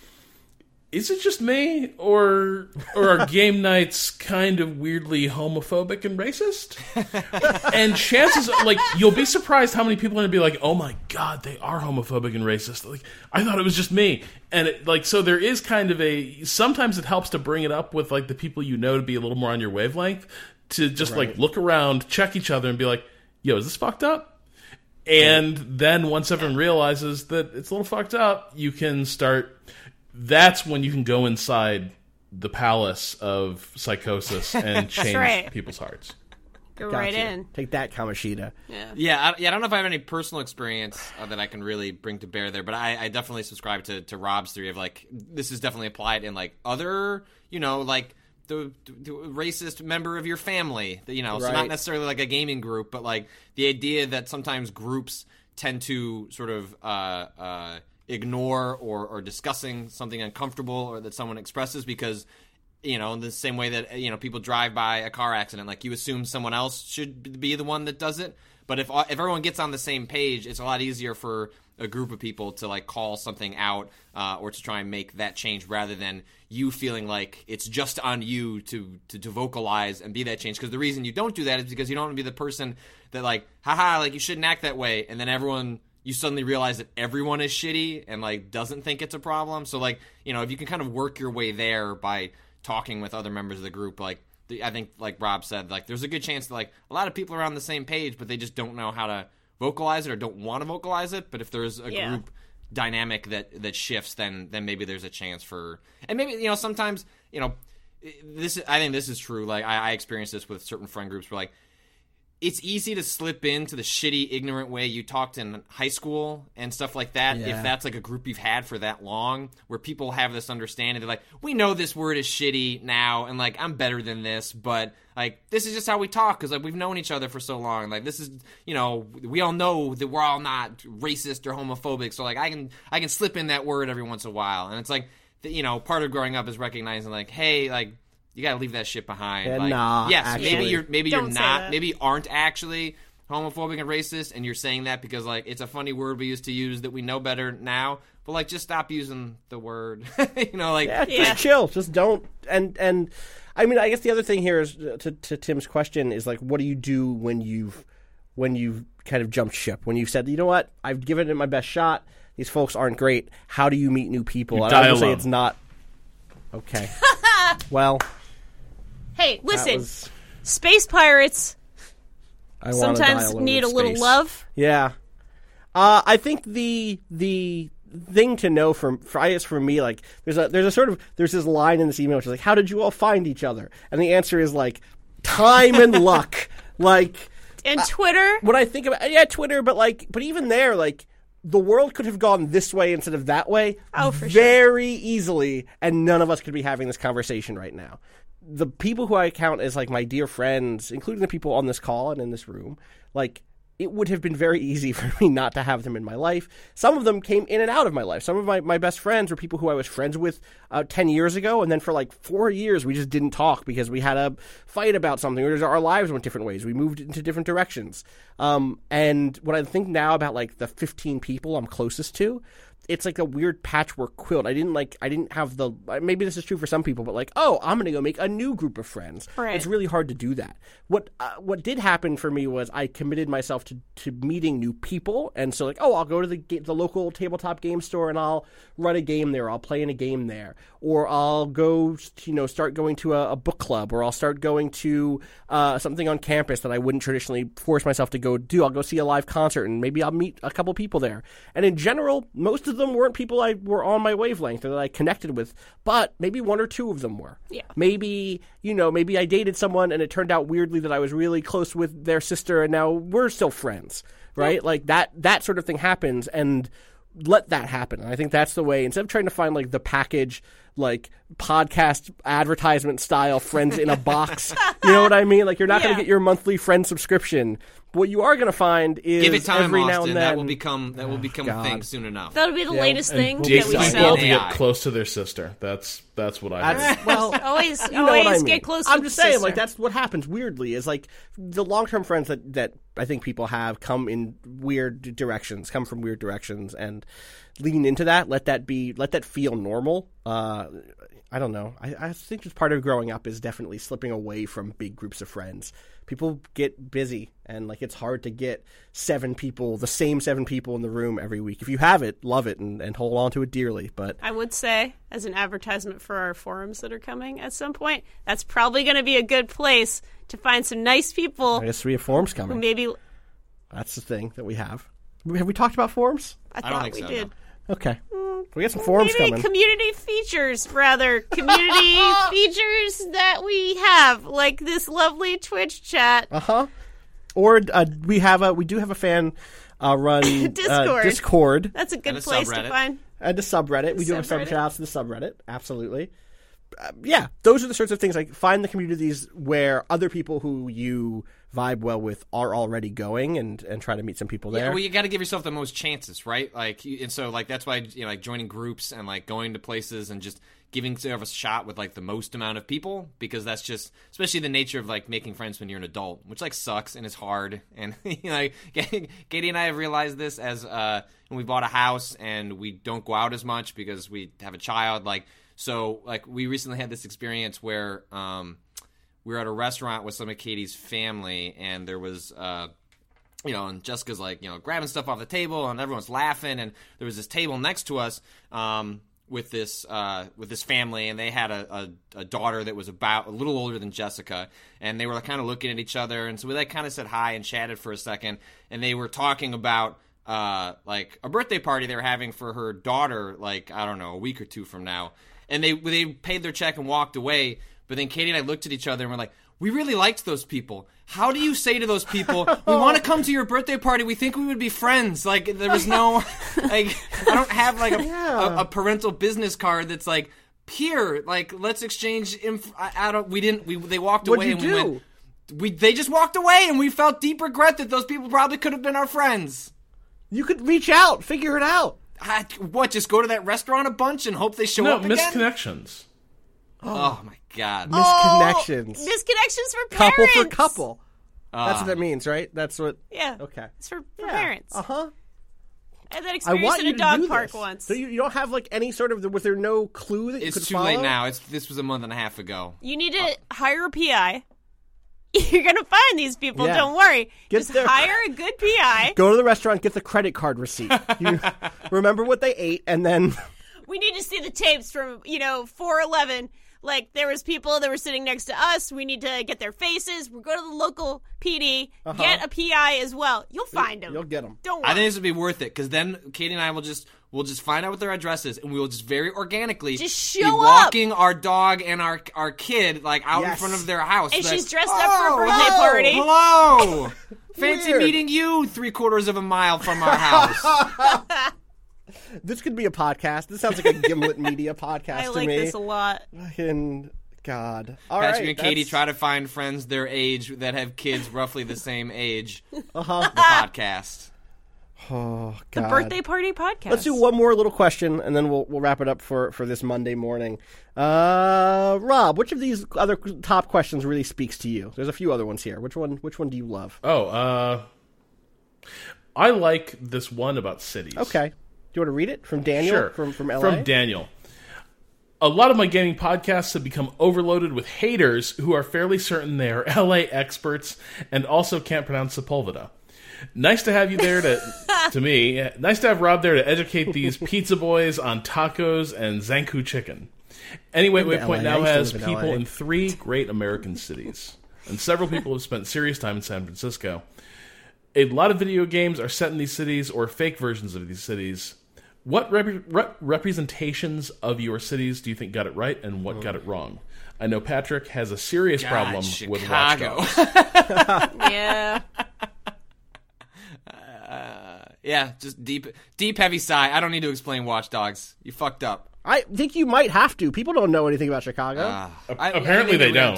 is it just me, or are game nights kind of weirdly homophobic and racist? And chances, like, you'll be surprised how many people are going to be like, oh my god, they are homophobic and racist. Like, I thought it was just me. And so there is kind of sometimes it helps to bring it up with, like, the people you know to be a little more on your wavelength, to just like look around, check each other, and be like, yo, is this fucked up? And then once everyone realizes that it's a little fucked up, you can start. That's when you can go inside the palace of psychosis and change people's hearts. Go right in. Take that, Kamoshida. Yeah. I don't know if I have any personal experience that I can really bring to bear there, but I definitely subscribe to Rob's theory of, like, this is definitely applied in, like, other, like, the racist member of your family, so not necessarily like a gaming group, but like the idea that sometimes groups tend to sort of ignore or discussing something uncomfortable or that someone expresses because, in the same way that, people drive by a car accident, like, you assume someone else should be the one that does it. But if everyone gets on the same page, it's a lot easier for a group of people to, like, call something out or to try and make that change rather than you feeling like it's just on you to vocalize and be that change. Because the reason you don't do that is because you don't want to be the person that, like, haha, like, you shouldn't act that way, and then everyone you suddenly realize that everyone is shitty and like doesn't think it's a problem. So like, if you can kind of work your way there by talking with other members of the group, like I think like Rob said, like there's a good chance that like a lot of people are on the same page, but they just don't know how to vocalize it or don't want to vocalize it. But if there's a group dynamic that shifts, then maybe there's a chance for, and maybe sometimes I think this is true. Like I experienced this with certain friend groups where like it's easy to slip into the shitty, ignorant way you talked in high school and stuff like that. Yeah. If that's like a group you've had for that long, where people have this understanding, they're like, we know this word is shitty now, and like I'm better than this, but like this is just how we talk because like we've known each other for so long. Like this is, we all know that we're all not racist or homophobic, so like I can slip in that word every once in a while, and it's like, part of growing up is recognizing like, hey, like, you gotta leave that shit behind. Yeah, like, nah, yes, actually. maybe you're Don't say not, that. maybe you aren't actually homophobic and racist, and you're saying that because like it's a funny word we used to use that we know better now. But like, just stop using the word. Just chill. Just don't. And I mean, I guess the other thing here is to Tim's question is like, what do you do when you've kind of jumped ship? When you've said, you know what, I've given it my best shot. These folks aren't great. How do you meet new people? You And die I would say alone. it's not okay. Well. Hey, listen, was- space pirates I wanna die sometimes alone need in a little space. love. Yeah. I think the thing to know for me, like there's this line in this email which is like, how did you all find each other? And the answer is like time and luck. Like, And Twitter. when I think about Twitter, but even there, like the world could have gone this way instead of that way. Oh, for sure. very easily, and none of us could be having this conversation right now. The people who I count as like my dear friends, including the people on this call and in this room, like it would have been very easy for me not to have them in my life. Some of them came in and out of my life. Some of my best friends were people who I was friends with 10 years ago, and then for like 4 years we just didn't talk because we had a fight about something, or our lives went different ways. We moved into different directions. And when I think now about like the 15 people I'm closest to, it's like a weird patchwork quilt. I didn't have the, maybe this is true for some people, but like, oh, I'm going to go make a new group of friends. Right. It's really hard to do that. What did happen for me was I committed myself to meeting new people. And so like, oh, I'll go to the local tabletop game store and I'll run a game there. I'll play in a game there. Or I'll go, start going to a book club, or I'll start going to something on campus that I wouldn't traditionally force myself to go do. I'll go see a live concert and maybe I'll meet a couple people there. And in general, most of them weren't people I were on my wavelength or that I connected with, but maybe one or two of them were. Yeah. Maybe I dated someone and it turned out weirdly that I was really close with their sister and now we're still friends, right? Yeah. Like that sort of thing happens, and let that happen. And I think that's the way, instead of trying to find like the package, like podcast advertisement style friends in a box, you know what I mean? Like you're not going to get your monthly friend subscription. What you are going to find is give it time, every Austin. now and then That will become a thing God. soon enough. That'll be the latest thing and that we Date sell. people to get close to their sister. That's what I heard. Well, Always you know what I mean. get close I'm to just the saying, sister. like that's what happens weirdly. Is like the long-term friends that I think people have come in weird directions, come from weird directions, and lean into that. Let that feel normal. I don't know. I think just part of growing up is definitely slipping away from big groups of friends. People get busy, and like it's hard to get the same 7 people in the room every week. If you have it, love it and hold on to it dearly. But I would say, as an advertisement for our forums that are coming at some point, that's probably going to be a good place to find some nice people I guess we have forums who coming. maybe. That's the thing that we have. Have we talked about forums? I don't thought think we so, did. Okay. We got some forums Maybe coming. community features, rather. Community features that we have, like this lovely Twitch chat. Or we do have a fan run Discord. That's a good And a place to subreddit. find. And the subreddit. We do have some subreddit. shout outs to the subreddit. Absolutely. Yeah, those are the sorts of things. Like find the communities where other people who you vibe well with are already going, and try to meet some people there. Yeah, well, you got to give yourself the most chances, right? Like, and so like that's why like joining groups and like going to places and just giving yourself a shot with like the most amount of people, because that's just especially the nature of like making friends when you're an adult, which like sucks and is hard. And like Katie and I have realized this as when we bought a house and we don't go out as much because we have a child. Like so, like we recently had this experience where we were at a restaurant with some of Katie's family, and there was and Jessica's like, grabbing stuff off the table, and everyone's laughing, and there was this table next to us with this family, and they had a daughter that was about a little older than Jessica, and they were kind of looking at each other, and so we kind of said hi and chatted for a second, and they were talking about like a birthday party they were having for her daughter, like, I don't know, a week or two from now, and they paid their check and walked away. But then Katie and I looked at each other and we're like, we really liked those people. How do you say to those people, we want to come to your birthday party, we think we would be friends? Like, there was no, like, I don't have, like, a parental business card that's like, here, like, let's exchange they walked away and we went, they just walked away and we felt deep regret that those people probably could have been our friends. You could reach out, figure it out. Just go to that restaurant a bunch and hope they show up again? Misconnections. Oh my God. Misconnections. Misconnections for parents. Couple for couple. That's what that means, right? That's what... Yeah. Okay. It's for parents. Uh-huh. I had that experience in a dog park once. So you don't have, like, any sort of... Was there no clue that you could follow? It's too late now. This was a month and a half ago. You need to hire a PI. You're going to find these people. Yeah. Don't worry. Just hire a good PI. Go to the restaurant, get the credit card receipt. You remember what they ate, and then... We need to see the tapes from, 411. Like, there was people that were sitting next to us. We need to get their faces. We'll go to the local PD. Get a PI as well. You'll find them. You'll get them. Don't worry. I think this would be worth it, because then Katie and I will just find out what their address is, and we will just very organically just be show walking our dog and our kid, like, out in front of their house. And she's dressed up for a birthday party. Hello! Fancy meeting you 3/4 of a mile from our house. This could be a podcast. This sounds like a Gimlet Media podcast I like to me. this a lot. Fucking God. All Patrick right, and Katie try to find friends their age that have kids roughly the same age. The podcast. Oh, God. The birthday party podcast. Let's do one more little question, and then we'll wrap it up for this Monday morning. Rob, which of these other top questions really speaks to you? There's a few other ones here. Which one do you love? I like this one about cities. Okay. Do you want to read it? From Daniel? Sure. From LA? From Daniel. A lot of my gaming podcasts have become overloaded with haters who are fairly certain they are LA experts and also can't pronounce Sepulveda. Nice to have you there nice to have Rob there to educate these pizza boys on tacos and Zankou chicken. Anyway, Waypoint now has people in 3 great American cities, and several people have spent serious time in San Francisco. A lot of video games are set in these cities or fake versions of these cities. What representations of your cities do you think got it right and what got it wrong? I know Patrick has a serious problem with Watch Dogs. Yeah. Yeah, just deep, heavy sigh. I don't need to explain Watch Dogs. You fucked up. I think you might have to. People don't know anything about Chicago. Apparently they don't.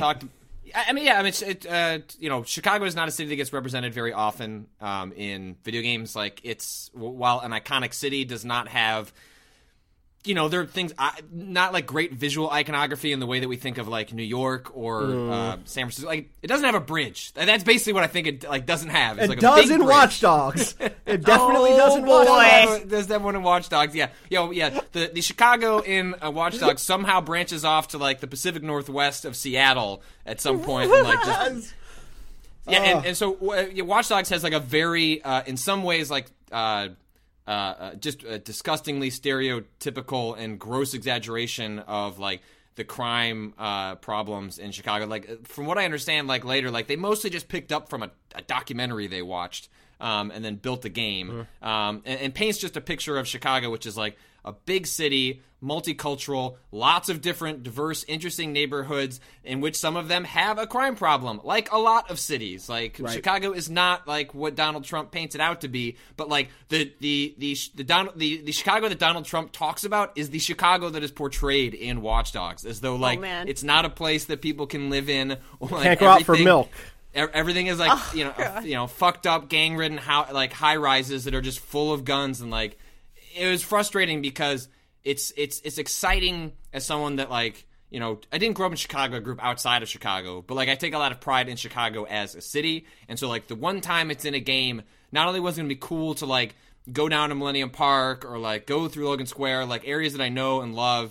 Chicago is not a city that gets represented very often in video games. Like, while an iconic city does not have, there are things, not like great visual iconography in the way that we think of like New York or San Francisco. Like, it doesn't have a bridge. That's basically what I think it like doesn't have. It's it like does a big in Watch Dogs. It definitely does in Watch Dogs. Does that one in Watch Dogs? Yeah. The Chicago in Watch Dogs somehow branches off to like the Pacific Northwest of Seattle at some point. And, like, just, and so Watch Dogs has like a very, in some ways, like just a disgustingly stereotypical and gross exaggeration of like the crime problems in Chicago. Like, from what I understand, like later, like they mostly just picked up from a documentary they watched and then built the game and paints just a picture of Chicago, which is like a big city, multicultural, lots of different, diverse, interesting neighborhoods in which some of them have a crime problem, like a lot of cities. Like, right. Chicago is not like what Donald Trump paints it out to be, but like the Chicago that Donald Trump talks about is the Chicago that is portrayed in Watch Dogs, as though like it's not a place that people can live in. Or, like, can't go out for milk. Everything is like fucked up, gang-ridden high rises that are just full of guns, and like it was frustrating because it's exciting as someone that like, I didn't grow up in Chicago, I grew up outside of Chicago, but like I take a lot of pride in Chicago as a city, and so like the one time it's in a game, not only was it gonna be cool to like go down to Millennium Park or like go through Logan Square, like areas that I know and love,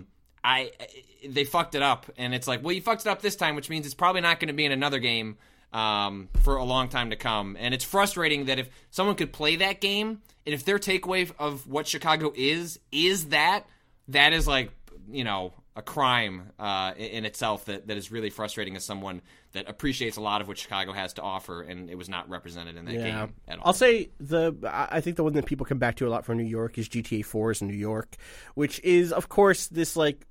they fucked it up, and it's like, well, you fucked it up this time, which means it's probably not going to be in another game. for a long time to come. And it's frustrating that if someone could play that game, and if their takeaway of what Chicago is that is like, a crime in itself that is really frustrating as someone that appreciates a lot of what Chicago has to offer, and it was not represented in that game at all. I'll say I think the one that people come back to a lot for New York is GTA 4's New York, which is, of course, this like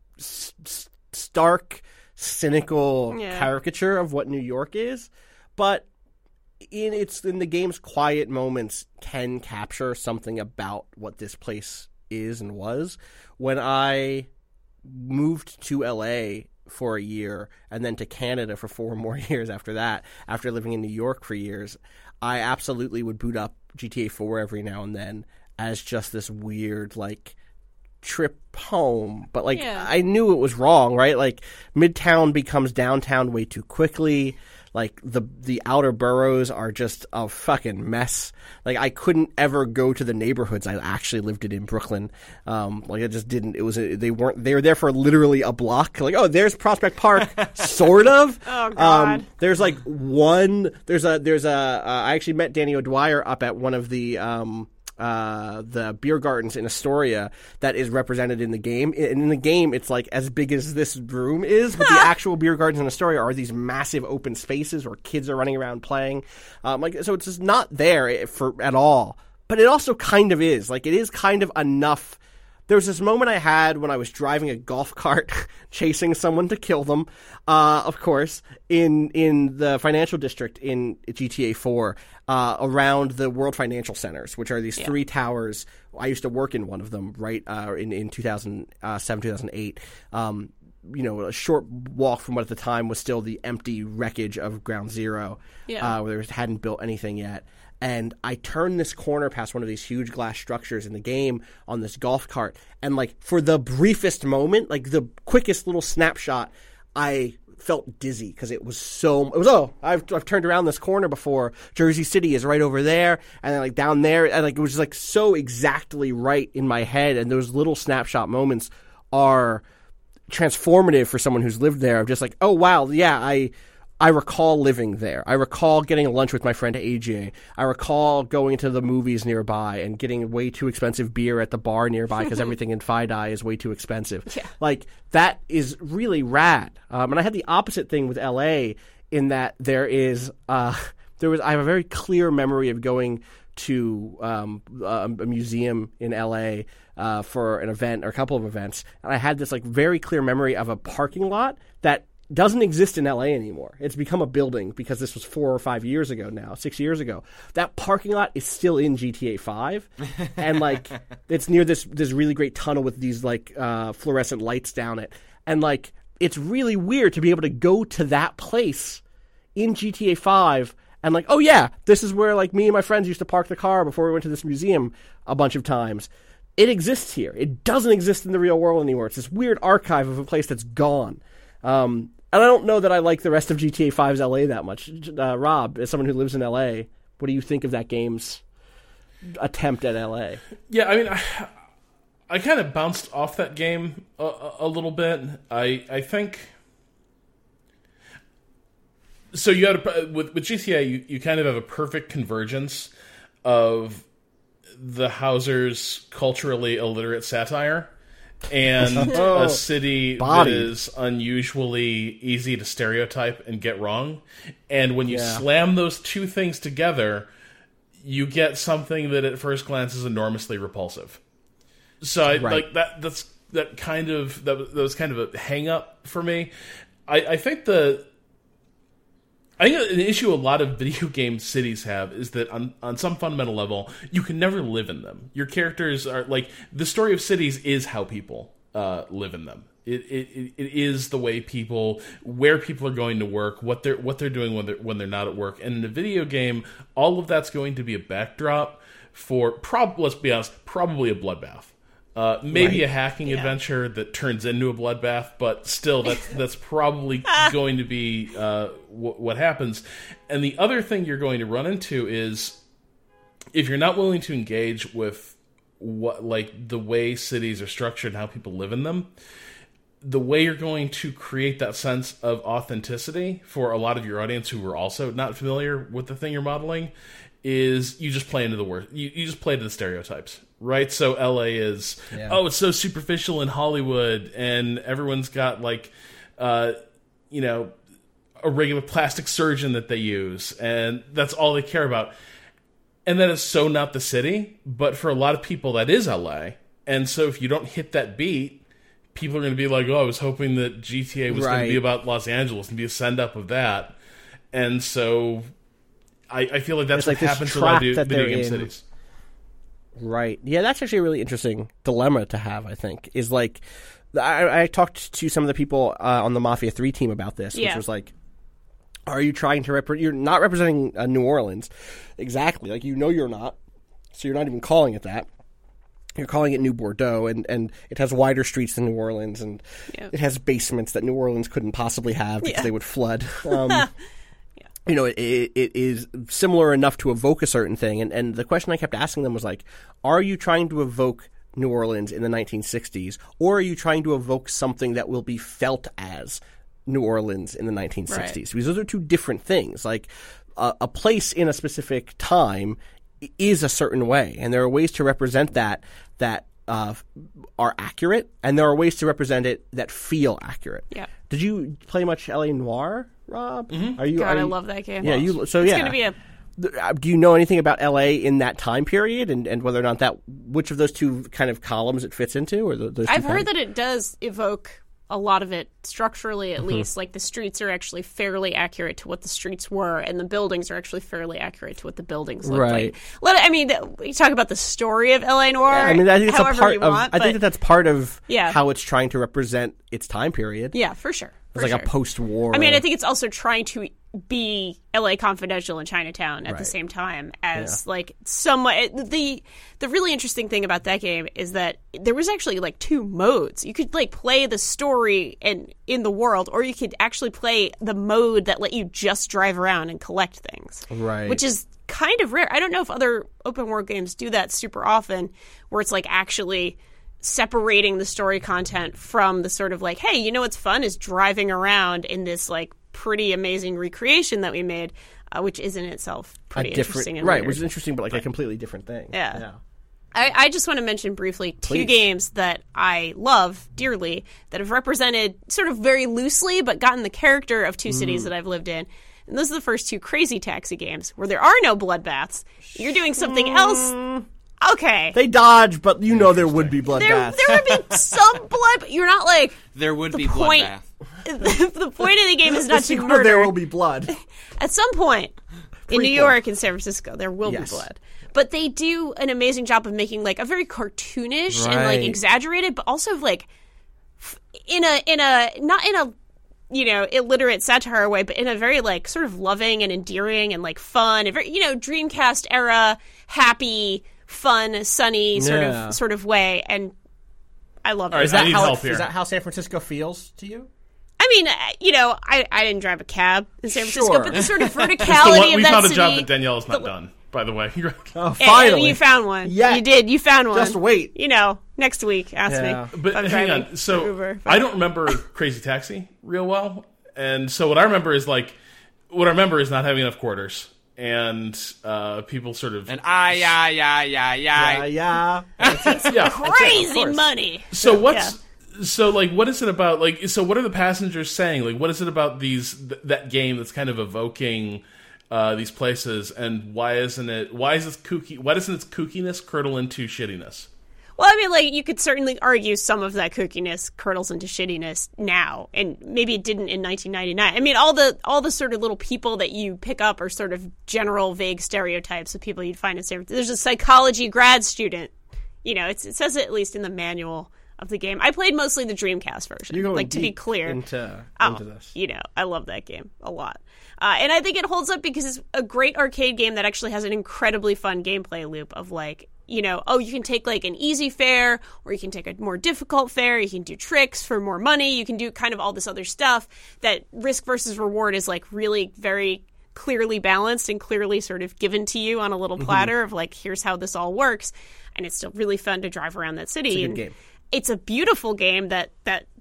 stark, cynical caricature of what New York is, but in the game's quiet moments can capture something about what this place is and was. When I moved to LA for a year and then to Canada for 4 more years after that, after living in New York for years, I absolutely would boot up GTA 4 every now and then as just this weird like trip home. But like I knew it was wrong, right? Like Midtown becomes downtown way too quickly. Like the outer boroughs are just a fucking mess. Like I couldn't ever go to the neighborhoods I actually lived in Brooklyn. Like I just didn't. They were there for literally a block. Like, oh, there's Prospect Park, sort of. Oh God. There's like I actually met Danny O'Dwyer up at one of the beer gardens in Astoria that is represented in the game. In the game, it's like as big as this room is, but the actual beer gardens in Astoria are these massive open spaces where kids are running around playing. So it's just not there at all. But it also kind of is. Like, it is kind of enough. There was this moment I had when I was driving a golf cart chasing someone to kill them, of course, in the financial district in GTA 4, around the World Financial Centers, which are these 3 towers. I used to work in one of them, right, in 2007, 2008. A short walk from what at the time was still the empty wreckage of Ground Zero, where they hadn't built anything yet. And I turned this corner past one of these huge glass structures in the game on this golf cart. And, like, for the briefest moment, like the quickest little snapshot, I felt dizzy because I've turned around this corner before. Jersey City is right over there. And then, like, down there, and, like, it was, like, so exactly right in my head. And those little snapshot moments are transformative for someone who's lived there. Of just like, oh, wow, yeah, I recall living there. I recall getting lunch with my friend AJ. I recall going to the movies nearby and getting way too expensive beer at the bar nearby because everything in Fidei is way too expensive. Yeah. Like, that is really rad. And I had the opposite thing with LA in that I have a very clear memory of going to a museum in LA for an event or a couple of events. And I had this like very clear memory of a parking lot that doesn't exist in LA anymore. It's become a building because this was 4 or 5 years ago now, 6 years ago. That parking lot is still in GTA 5. And like it's near this really great tunnel with these like fluorescent lights down it. And like it's really weird to be able to go to that place in GTA 5 and like, oh yeah, this is where like me and my friends used to park the car before we went to this museum a bunch of times. It exists here. It doesn't exist in the real world anymore. It's this weird archive of a place that's gone. And I don't know that I like the rest of GTA 5's LA that much. Rob, as someone who lives in LA, what do you think of that game's attempt at LA? Yeah, I mean, I kind of bounced off that game a little bit. I think... So you had with GTA, you kind of have a perfect convergence of the Hauser's culturally illiterate satire and a city that is unusually easy to stereotype and get wrong. And when you slam those two things together, you get something that at first glance is enormously repulsive. So like that was kind of a hang up for me. I think an issue a lot of video game cities have is that on some fundamental level, you can never live in them. Your characters are like, the story of cities is how people live in them. It is the way where people are going to work, what they're doing when they're not at work. And in a video game, all of that's going to be a backdrop for let's be honest, probably a bloodbath. Maybe a hacking adventure that turns into a bloodbath, but still, that's probably going to be what happens. And the other thing you're going to run into is, if you're not willing to engage with the way cities are structured and how people live in them, the way you're going to create that sense of authenticity for a lot of your audience who are also not familiar with the thing you're modeling is you just play into the word. You just play to the stereotypes, right? So LA is, it's so superficial in Hollywood, and everyone's got like, a regular plastic surgeon that they use, and that's all they care about. And that is so not the city, but for a lot of people that is LA. And so if you don't hit that beat, people are going to be like, I was hoping that GTA was going to be about Los Angeles and be a send-up of that. And so I feel like that's what happens to a lot of video game cities. Right. Yeah, that's actually a really interesting dilemma to have, I think, is like, I talked to some of the people on the Mafia 3 team about this, which was like, are you trying to you're not representing New Orleans exactly, like you're not, so you're not even calling it that. You're calling it New Bordeaux, and it has wider streets than New Orleans, and it has basements that New Orleans couldn't possibly have because they would flood. It is similar enough to evoke a certain thing, and the question I kept asking them was like, are you trying to evoke New Orleans in the 1960s, or are you trying to evoke something that will be felt as New Orleans in the 1960s? Right. Because those are two different things. Like a place in a specific time is a certain way, and there are ways to represent that are accurate, and there are ways to represent it that feel accurate. Yeah. Did you play much L.A. Noire, Rob? Mm-hmm. I love that game. Yeah, it's going to be a. Do you know anything about L.A. in that time period, and whether or not which of those two kind of columns it fits into, or those? I've heard that it does evoke a lot of it structurally, at least. Like the streets are actually fairly accurate to what the streets were, and the buildings are actually fairly accurate to what the buildings look like. You talk about the story of L.A. Noire. Yeah, I mean, I think it's a part of. I think that's part of how it's trying to represent its time period. Yeah, for sure. It's like a post-war. I mean, I think it's also trying to be L.A. Confidential and Chinatown at the same time as like somewhat. The really interesting thing about that game is that there was actually like two modes. You could like play the story in the world, or you could actually play the mode that let you just drive around and collect things. Right. Which is kind of rare. I don't know if other open world games do that super often, where it's like actually separating the story content from the sort of like, hey, you know what's fun is driving around in this like pretty amazing recreation that we made, which is in itself pretty interesting and right, weird. Which is interesting, but like a completely different thing. Yeah. I just want to mention briefly two games that I love dearly that have represented sort of very loosely but gotten the character of two cities that I've lived in. And those are the first two Crazy Taxi games where there are no bloodbaths. You're doing something else. Okay. They dodge, but there would be bloodbaths. There would be some blood, but you're not like... There would be bloodbath. The point of the game is not to murder. There will be blood. At some point, in New York and San Francisco, there will be blood. But they do an amazing job of making like a very cartoonish and like exaggerated, but also like in a not in a illiterate satire way, but in a very like sort of loving and endearing and like fun and very Dreamcast era happy, fun, sunny sort of way, and I love it. Is that how San Francisco feels to you? I mean, I didn't drive a cab in San Francisco, but the sort of verticality of that city. We found a job that Danielle has not done, by the way. Oh, finally. You found one. Yeah. You did. You found one. Just wait. Next week, ask me. But hang on. So I don't remember Crazy Taxi real well. And so what I remember is not having enough quarters. And people sort of... And yeah. Crazy money. So what's... So, like, what is it about, like, so what are the passengers saying? Like, what is it about that game that's kind of evoking these places, and why doesn't its kookiness curdle into shittiness? Well, I mean, like, you could certainly argue some of that kookiness curdles into shittiness now, and maybe it didn't in 1999. I mean, all the sort of little people that you pick up are sort of general vague stereotypes of people you'd find in San Francisco. There's a psychology grad student. It says it at least in the manual of the game. I played mostly the Dreamcast version. You're going like, to be clear, into this. I love that game a lot. And I think it holds up because it's a great arcade game that actually has an incredibly fun gameplay loop of like, you can take like an easy fare, or you can take a more difficult fare. You can do tricks for more money. You can do kind of all this other stuff that risk versus reward is like really very clearly balanced and clearly sort of given to you on a little platter of like, here's how this all works. And it's still really fun to drive around that city. It's a good game. It's a beautiful game that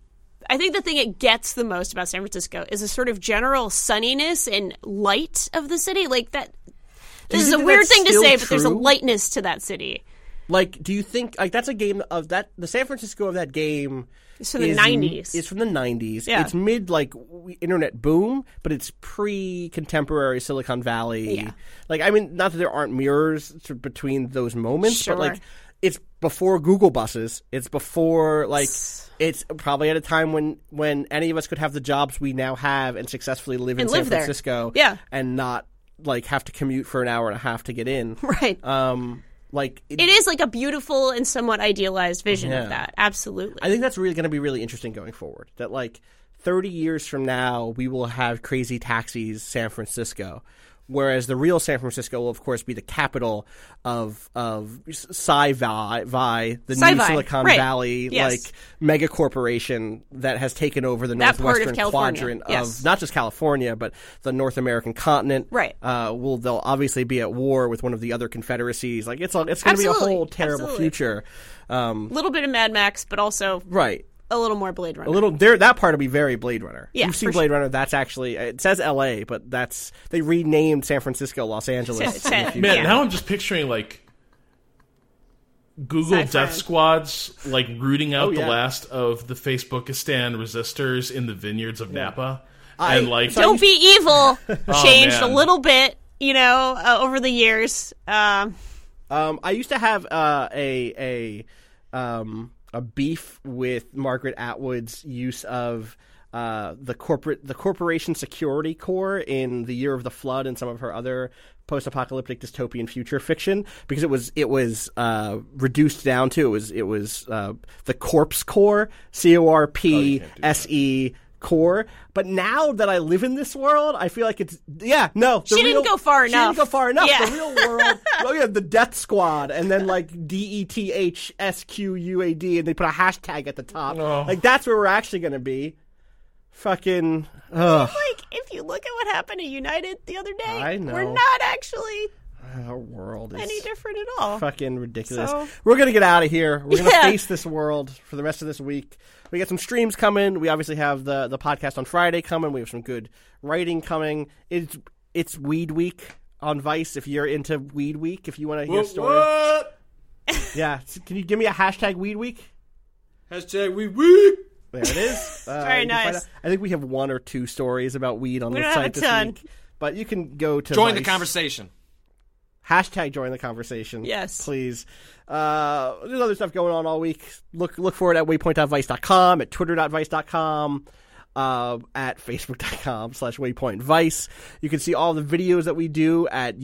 I think the thing it gets the most about San Francisco is a sort of general sunniness and light of the city. Like that. This is a weird thing to say, but there's a lightness to that city. Like, do you think like that's a game of that? The San Francisco of that game. It's from the 90s. It's from the 90s. Yeah. It's mid, like, internet boom, but it's pre-contemporary Silicon Valley. Yeah. Like, I mean, not that there aren't mirrors between those moments, Sure. but, like, it's before Google buses. It's before, like, it's probably at a time when any of us could have the jobs we now have and successfully live in San Francisco. Yeah. And not, like, have to commute for an hour and a half to get in. Right. Like it is like a beautiful and somewhat idealized vision of that. Absolutely. I think that's really going to be really interesting going forward. That like 30 years from now, we will have Crazy Taxis San Francisco, whereas the real San Francisco will, of course, be the capital of Sci-Fi, the new Silicon Valley like mega corporation that has taken over the northwestern quadrant of not just California but the North American continent. Right. They'll obviously be at war with one of the other confederacies. Like it's going to be a whole terrible future. A little bit of Mad Max, but also a little more Blade Runner. A little there. That part will be very Blade Runner. Yeah, you've seen Blade Runner. That's actually it says L.A., but they renamed San Francisco Los Angeles. Man, now I'm just picturing like Google death squads like rooting out the last of the Facebookistan resistors in the vineyards of Napa. And like, don't be evil. Changed a little bit, over the years. I used to have a beef with Margaret Atwood's use of the Corporation Security Corps in The Year of the Flood and some of her other post-apocalyptic dystopian future fiction, because it was reduced down to it was the Corpse Corps, CORPSE Corps. But now that I live in this world, I feel like it's she didn't go far enough. She didn't go far enough. Yeah. The real world, the Death Squad, and then like DETHSQUAD, and they put a hashtag at the top. Like that's where we're actually going to be. Fucking. Like if you look at what happened to United the other day, I know. we're not actually. Our world is any different at all. Fucking ridiculous. So, we're going to get out of here. We're going to face this world for the rest of this week. We got some streams coming. We obviously have the podcast on Friday coming. We have some good writing coming. It's Weed Week on Vice. If you're into Weed Week, if you want to hear a story. What? Yeah. Can you give me a hashtag Weed Week? Hashtag Weed Week. There it is. Very nice. I think we have 1 or 2 stories about weed on the site this week. But you can go to Join Vice. the conversation. Hashtag join the conversation. Yes. Please. There's other stuff going on all week. Look for it at waypoint.vice.com, at twitter.vice.com, at facebook.com/waypointvice. You can see all the videos that we do at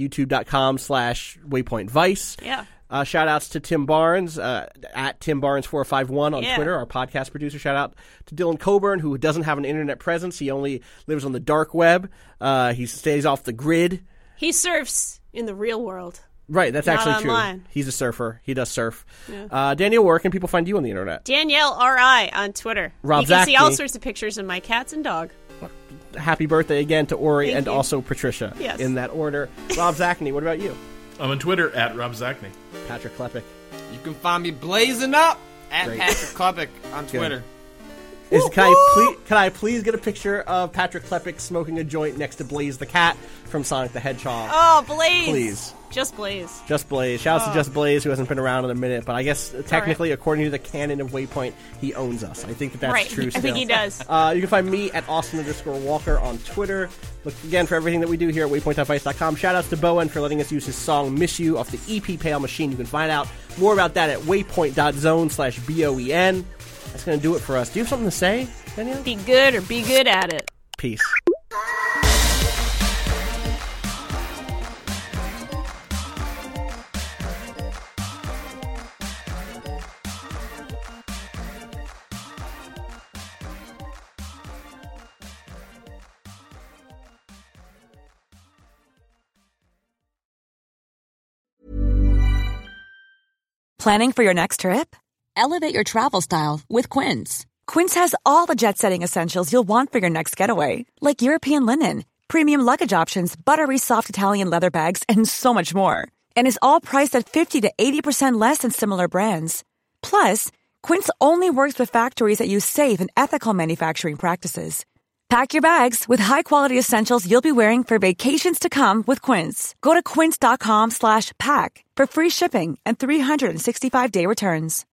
youtube.com/waypointvice. Yeah. Shout outs to Tim Barnes, at Tim Barnes451 on Twitter, our podcast producer. Shout out to Dylan Coburn, who doesn't have an internet presence. He only lives on the dark web. He stays off the grid. He surfs in the real world. Right, that's Not actually online. true. He's a surfer. He does surf. Yeah. Danielle, where can people find you on the internet? Danielle R.I. on Twitter. Rob You can see Zachney. all sorts of pictures of my cats and dog. Happy birthday again to Ori Thank and you. also Patricia. Yes. In that order. Rob Zachney, what about you? I'm on Twitter at Rob Zachney. Patrick Klepek. You can find me blazing up at Great. Patrick Klepek on Twitter. Can I please get a picture of Patrick Klepek smoking a joint next to Blaze the cat from Sonic the Hedgehog? Oh, Blaze. Please. Just Blaze. Just Blaze. Shouts to Just Blaze, who hasn't been around in a minute, but I guess technically, according to the canon of Waypoint, he owns us. I think that's Right. true still. I think he does. You can find me at Austin_Walker on Twitter. Look again for everything that we do here at waypoint.vice.com. Shoutouts to Bowen for letting us use his song Miss You off the EP Pale Machine. You can find out more about that at waypoint.zone/BOEN. That's going to do it for us. Do you have something to say, Danielle? Be good or be good at it. Peace. Planning for your next trip? Elevate your travel style with Quince. Quince has all the jet-setting essentials you'll want for your next getaway, like European linen, premium luggage options, buttery soft Italian leather bags, and so much more. And is all priced at 50 to 80% less than similar brands. Plus, Quince only works with factories that use safe and ethical manufacturing practices. Pack your bags with high-quality essentials you'll be wearing for vacations to come with Quince. Go to quince.com/pack for free shipping and 365-day returns.